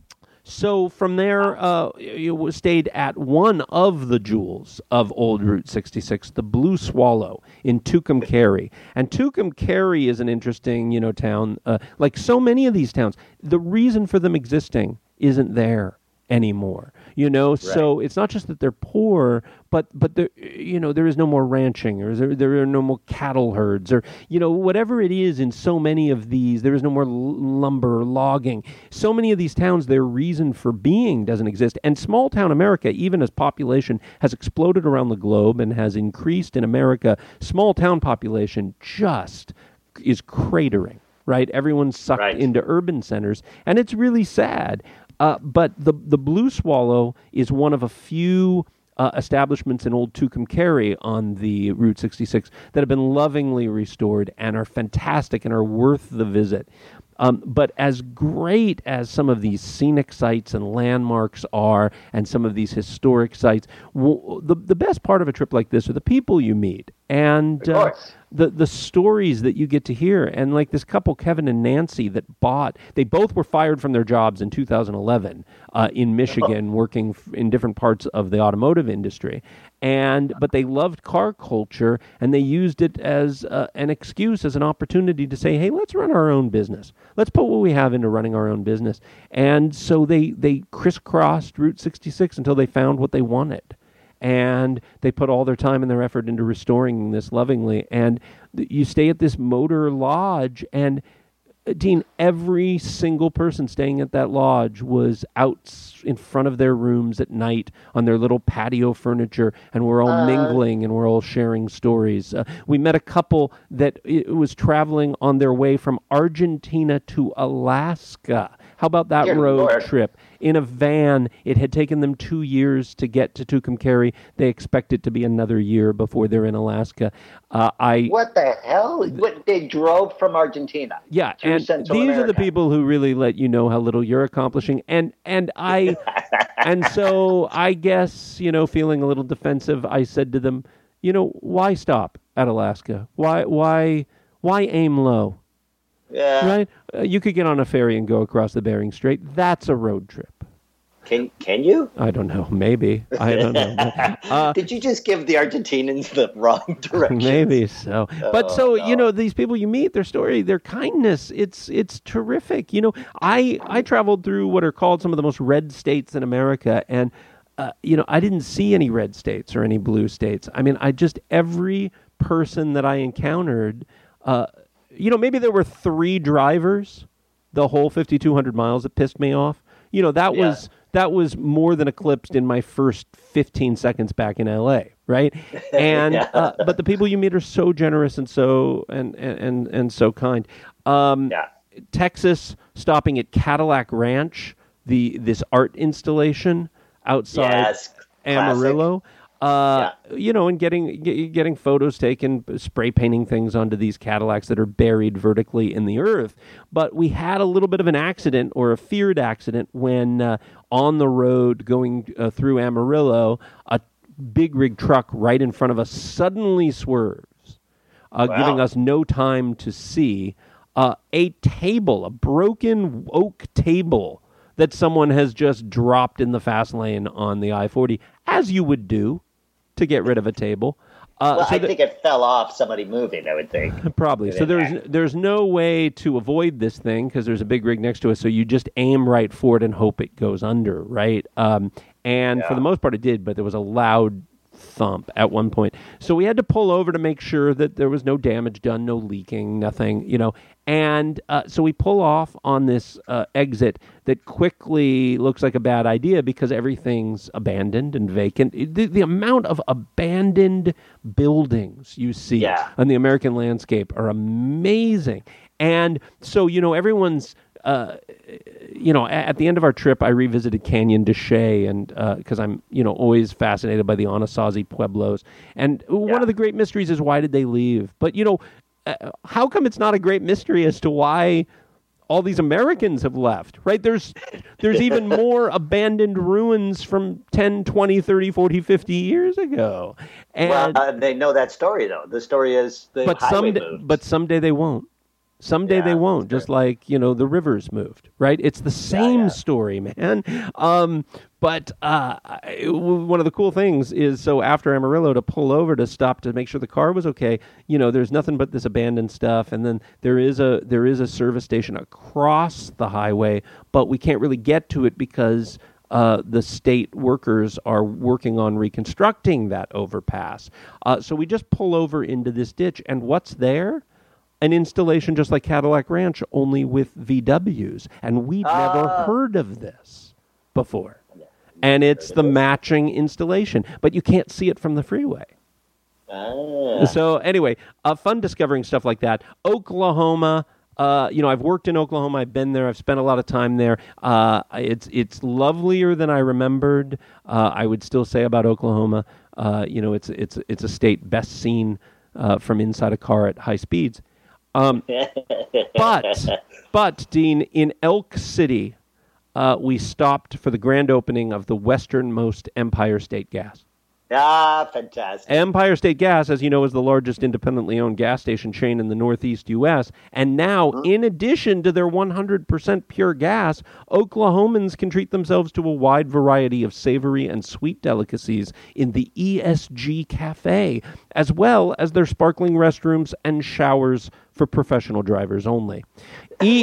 So from there, uh, you stayed at one of the jewels of Old Route sixty-six, the Blue Swallow in Tucumcari. And Tucumcari is an interesting, you know, town. Uh, like so many of these towns, the reason for them existing isn't there anymore. You know, so it's not just that they're poor, but but there, you know, there is no more ranching, or there there are no more cattle herds, or you know, whatever it is in so many of these, there is no more l- lumber or logging. So many of these towns, their reason for being doesn't exist. And small town America, even as population has exploded around the globe and has increased in America, small town population just is cratering. Right, everyone's sucked Right. into urban centers, and it's really sad. Uh, but the the Blue Swallow is one of a few uh, establishments in Old Tucumcari on the Route sixty-six that have been lovingly restored and are fantastic and are worth the visit. Um, but as great as some of these scenic sites and landmarks are, and some of these historic sites, w- the the best part of a trip like this are the people you meet and uh, the the stories that you get to hear. And like this couple, Kevin and Nancy, that bought, they both were fired from their jobs in two thousand eleven uh, in Michigan, working f- in different parts of the automotive industry. And but they loved car culture, and they used it as uh, an excuse, as an opportunity to say, "Hey, let's run our own business. Let's put what we have into running our own business." And so they they crisscrossed Route sixty-six until they found what they wanted, and they put all their time and their effort into restoring this lovingly. And th- you stay at this motor lodge, and uh, Dean, every single person staying at that lodge was out s- in front of their rooms at night on their little patio furniture, and we're all Uh. mingling and we're all sharing stories. Uh, we met a couple that i- was traveling on their way from Argentina to Alaska. How about that Dear road Lord. trip? In a van. It had taken them two years to get to Tucumcari. They expect it to be another year before they're in Alaska. Uh, I What the hell? What, they drove from Argentina. Yeah, through and Central these are the America. people who really let you know how little you're accomplishing. And and I and so I guess, you know, feeling a little defensive, I said to them, you know, why stop at Alaska? Why why why aim low? Yeah. Right? Uh, you could get on a ferry and go across the Bering Strait. That's a road trip. Can can you? I don't know. Maybe. I don't know. Uh, Did you just give the Argentinians the wrong direction? Maybe so. But Oh, so, no. you know, these people you meet, their story, their kindness, it's it's terrific. You know, I I traveled through what are called some of the most red states in America, and uh, you know, I didn't see any red states or any blue states. I mean, I just every person that I encountered, uh, you know, maybe there were three drivers the whole fifty-two hundred miles that pissed me off. You know, that Yeah. was that was more than eclipsed in my first fifteen seconds back in L A, right? And Yeah. uh, but the people you meet are so generous and so and and and so kind. Um, Yeah. Texas, stopping at Cadillac Ranch, the this art installation outside Yes. Classic. Amarillo. Uh, You know, and getting ge- getting photos taken, spray painting things onto these Cadillacs that are buried vertically in the earth. But we had a little bit of an accident, or a feared accident, when uh, on the road going uh, through Amarillo, a big rig truck right in front of us suddenly swerves, uh, Wow. giving us no time to see uh, a table, a broken oak table that someone has just dropped in the fast lane on the I forty, as you would do to get rid of a table. Uh, Well, so I that- think it fell off somebody moving, I would think. Probably. So there's there's no way to avoid this thing because there's a big rig next to us. So you just aim right for it and hope it goes under, right? Um, and for Yeah. the most part, it did. But there was a loud thump at one point. So we had to pull over to make sure that there was no damage done, no leaking, nothing, you know. And uh, so we pull off on this uh, exit that quickly looks like a bad idea because everything's abandoned and vacant. It- The, the amount of abandoned buildings you see Yeah. on the American landscape are amazing. And so, you know, everyone's, uh, you know, at, at the end of our trip, I revisited Canyon de Chelly, and because I'm, you know, always fascinated by the Anasazi Pueblos. And one Yeah. of the great mysteries is, why did they leave? But, you know, uh, how come it's not a great mystery as to why all these Americans have left, right? There's there's even more abandoned ruins from ten, twenty, thirty, forty, fifty years ago. And Well, uh, they know that story, though. The story is the but highway someday, moved. but someday they won't. Someday Yeah, they won't. that's Just like, you know, the rivers moved, right? It's the same yeah. story, man. Um, but uh, I- one of the cool things is, so after Amarillo, to pull over to stop to make sure the car was okay. You know, there's nothing but this abandoned stuff, and then there is a there is a service station across the highway, but we can't really get to it because Uh, the state workers are working on reconstructing that overpass. Uh, so we just pull over into this ditch, and what's there? An installation just like Cadillac Ranch, only with V Ws. And we'd never Ah. heard of this before. And it's the matching installation, but you can't see it from the freeway. Ah. So anyway, uh, fun discovering stuff like that. Oklahoma, uh, you know, I've worked in Oklahoma. I've been there. I've spent a lot of time there. Uh, it's it's lovelier than I remembered. Uh, I would still say about Oklahoma, uh, you know, it's it's it's a state best seen uh, from inside a car at high speeds. Um, but, but, Dean, in Elk City, uh, we stopped for the grand opening of the westernmost Empire State Gas. Ah, fantastic. Empire State Gas, as you know, is the largest independently owned gas station chain in the Northeast U S. And now, mm-hmm. in addition to their one hundred percent pure gas, Oklahomans can treat themselves to a wide variety of savory and sweet delicacies in the E S G Cafe, as well as their sparkling restrooms and showers for professional drivers only. E-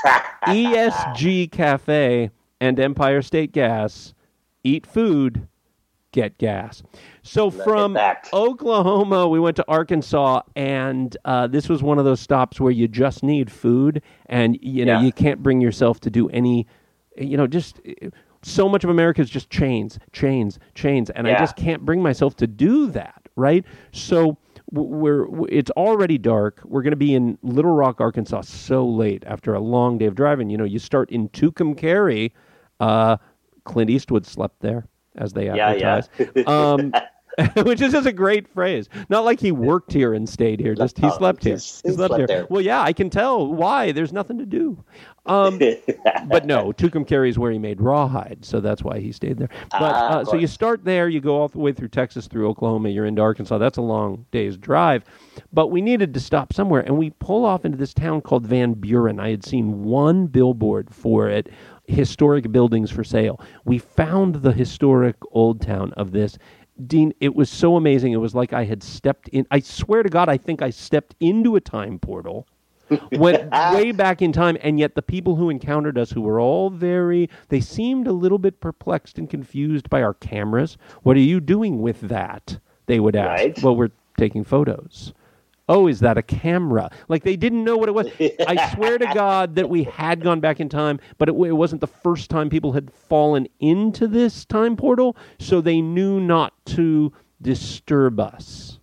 ESG Cafe and Empire State Gas, eat food, get gas. So Look from Oklahoma, we went to Arkansas, and uh, this was one of those stops where you just need food, and you know yeah. you can't bring yourself to do any, you know, just so much of America is just chains, chains, chains, and yeah. I just can't bring myself to do that, right? So we're it's already dark. We're going to be in Little Rock, Arkansas, so late after a long day of driving. You know, you start in Tucumcari. Uh, Clint Eastwood slept there, as they advertise, yeah, yeah. um, which is just a great phrase. Not like he worked here and stayed here; just he slept here. He slept, slept here. There. Well, yeah, I can tell why. There's nothing to do. Um, but no, Tucumcari is where he made rawhide, so that's why he stayed there. But ah, uh, so you start there, you go all the way through Texas, through Oklahoma, you're into Arkansas. That's a long day's drive. But we needed to stop somewhere, and we pull off into this town called Van Buren. I had seen one billboard for it. Historic buildings for sale. We found the historic old town of this. Dean, it was so amazing. It was like I had stepped in. I swear to God, I think I stepped into a time portal, went way back in time, and yet the people who encountered us, who were all very, they seemed a little bit perplexed and confused by our cameras. What are you doing with that? They would ask. Right. Well, we're taking photos. Oh, is that a camera? Like, they didn't know what it was. I swear to God that we had gone back in time, but it, it wasn't the first time people had fallen into this time portal, so they knew not to disturb us.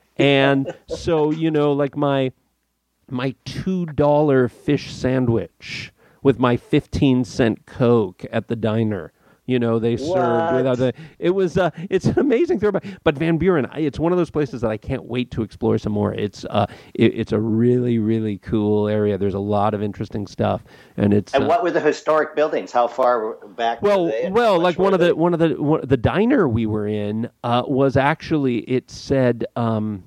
And so, you know, like my my two dollar fish sandwich with my fifteen cent Coke at the diner. You know, they served what? without the. It was. Uh, it's an amazing throwback. But Van Buren, it's one of those places that I can't wait to explore some more. It's. Uh, it, it's a really, really cool area. There's a lot of interesting stuff, and it's. And uh, what were the historic buildings? How far back? Well, were they? well, How like much one were of the they? one of the one, the diner we were in uh, was actually. It said. Um,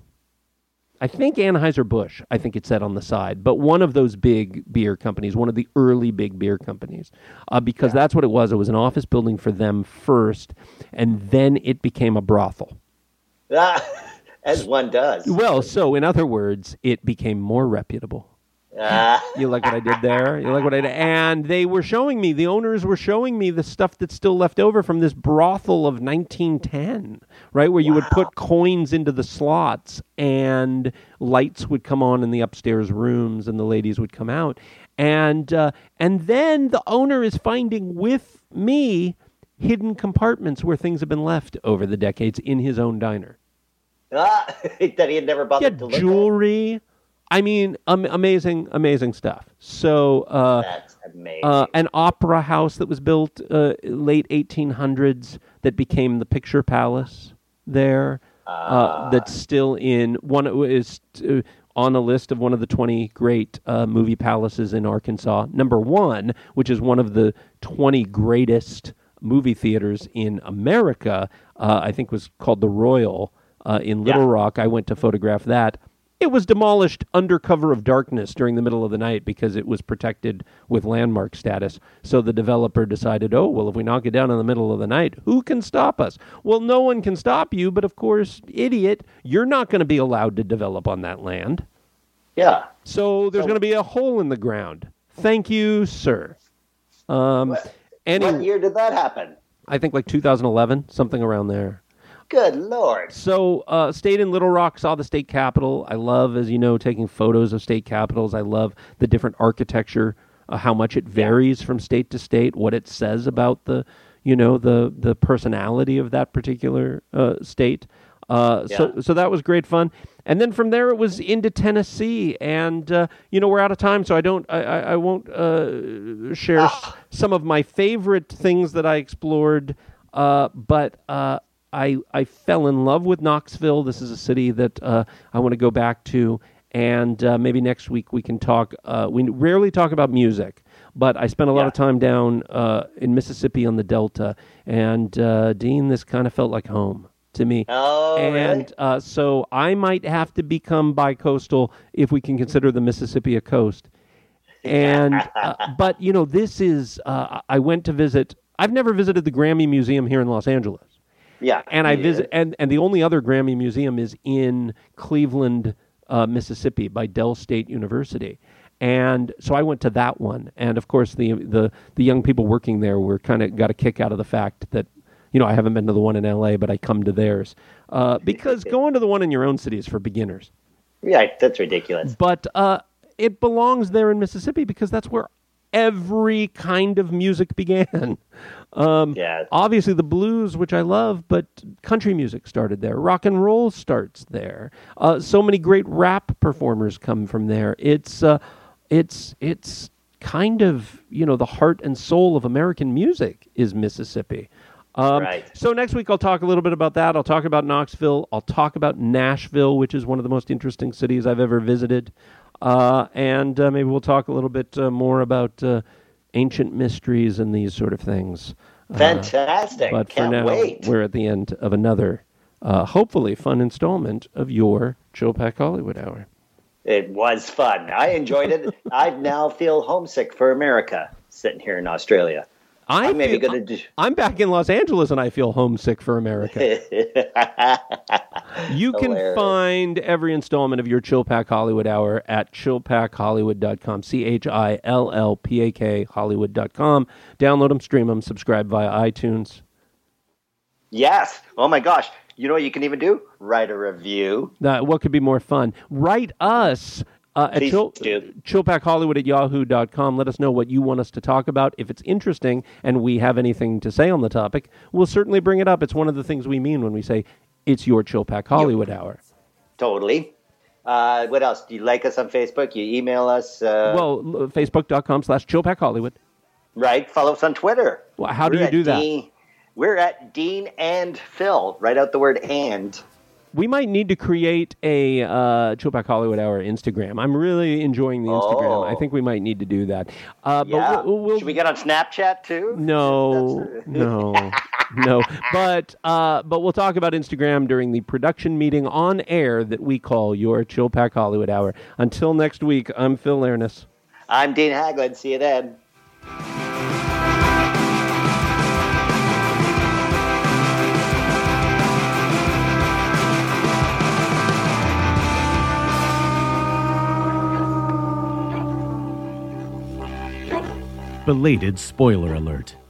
I think Anheuser-Busch, I think it said on the side, but one of those big beer companies, one of the early big beer companies, uh, because yeah. that's what it was. It was an office building for them first, and then it became a brothel. Ah, as one does. Well, so in other words, it became more reputable. Ah. You like what I did there? You like what I did? And they were showing me, the owners were showing me the stuff that's still left over from this brothel of nineteen ten, right? Where you wow. would put coins into the slots and lights would come on in the upstairs rooms and the ladies would come out. And uh, and then the owner is finding with me hidden compartments where things have been left over the decades in his own diner. Ah, that he had never bothered yeah, to look jewelry. At. I mean, um, amazing, amazing stuff. So, uh, that's amazing. Uh, an opera house that was built uh, late eighteen hundreds that became the Picture Palace there. Uh, uh, that's still in one is uh, on a list of one of the twenty great uh, movie palaces in Arkansas. Number one, which is one of the twenty greatest movie theaters in America, uh, I think was called the Royal uh, in Little yeah. Rock. I went to photograph that. It was demolished under cover of darkness during the middle of the night because it was protected with landmark status. So the developer decided, oh, well, if we knock it down in the middle of the night, who can stop us? Well, no one can stop you, but of course, idiot, you're not going to be allowed to develop on that land. Yeah. So there's So- going to be a hole in the ground. Thank you, sir. Um, What, any, what year did that happen? I think like two thousand eleven, something around there. Good Lord. So, uh, stayed in Little Rock, saw the state capitol. I love, as you know, taking photos of state capitals. I love the different architecture, uh, how much it varies from state to state, what it says about the, you know, the the personality of that particular uh, state. Uh, Yeah. So, so that was great fun. And then from there, it was into Tennessee, and uh, you know, we're out of time, so I don't, I, I, I won't uh, share Ah. s- some of my favorite things that I explored, uh, but. Uh, I, I fell in love with Knoxville. This is a city that uh, I want to go back to. And uh, maybe next week we can talk. Uh, we rarely talk about music, but I spent a lot Yeah. of time down uh, in Mississippi on the Delta. And, uh, Dean, this kind of felt like home to me. Oh, and really? uh, so I might have to become bi-coastal if we can consider the Mississippi a coast. And uh, but you know, this is uh, I went to visit. I've never visited the Grammy Museum here in Los Angeles, Yeah. and I yeah. visit and and the only other Grammy Museum is in Cleveland, uh, Mississippi, by Dell State University. And so I went to that one, and of course the the the young people working there were kind of got a kick out of the fact that, you know, I haven't been to the one in L A, but I come to theirs uh, because going to the one in your own city is for beginners. Yeah, that's ridiculous. But uh, it belongs there in Mississippi because that's where every kind of music began. Um, Yeah. Obviously the blues, which I love, but country music started there. Rock and roll starts there. Uh, so many great rap performers come from there. It's uh, it's it's kind of, you know, the heart and soul of American music is Mississippi. Um, Right. So next week I'll talk a little bit about that. I'll talk about Knoxville. I'll talk about Nashville, which is one of the most interesting cities I've ever visited. Uh, and uh, maybe we'll talk a little bit uh, more about uh, ancient mysteries and these sort of things. Uh, Fantastic. but Can't for now, wait. we're at the end of another, uh, hopefully fun installment of your Chill Pack Hollywood Hour. It was fun. I enjoyed it. I now feel homesick for America sitting here in Australia. I I'm maybe feel- going to do. I'm back in Los Angeles and I feel homesick for America. You can Hilarious. find every installment of your Chill Pack Hollywood Hour at chill pack hollywood dot com, C H I L L P A K Hollywood dot com. Download them, stream them, subscribe via iTunes. Yes. Oh my gosh. You know what you can even do? Write a review. Uh, what could be more fun? Write us uh, at Please chill, do. chillpackhollywood at yahoo dot com. Let us know what you want us to talk about. If it's interesting and we have anything to say on the topic, we'll certainly bring it up. It's one of the things we mean when we say it's your Chill Pack Hollywood Hour. Totally. Uh, what else? Do you like us on Facebook? You email us? Uh, Well, l- facebook dot com slash chillpackhollywood. right. Follow us on Twitter. Well, how do We're you at do that? Dean, we're at Dean and Phil. Write out the word and. We might need to create a uh, Chill Pack Hollywood Hour Instagram. I'm really enjoying the Instagram. Oh. I think we might need to do that. Uh, Yeah. But we'll, we'll, Should we get on Snapchat too? No, That's- no, no. But uh, but we'll talk about Instagram during the production meeting on air that we call your Chill Pack Hollywood Hour. Until next week, I'm Phil Lairness. I'm Dean Haglund. See you then. Belated spoiler alert.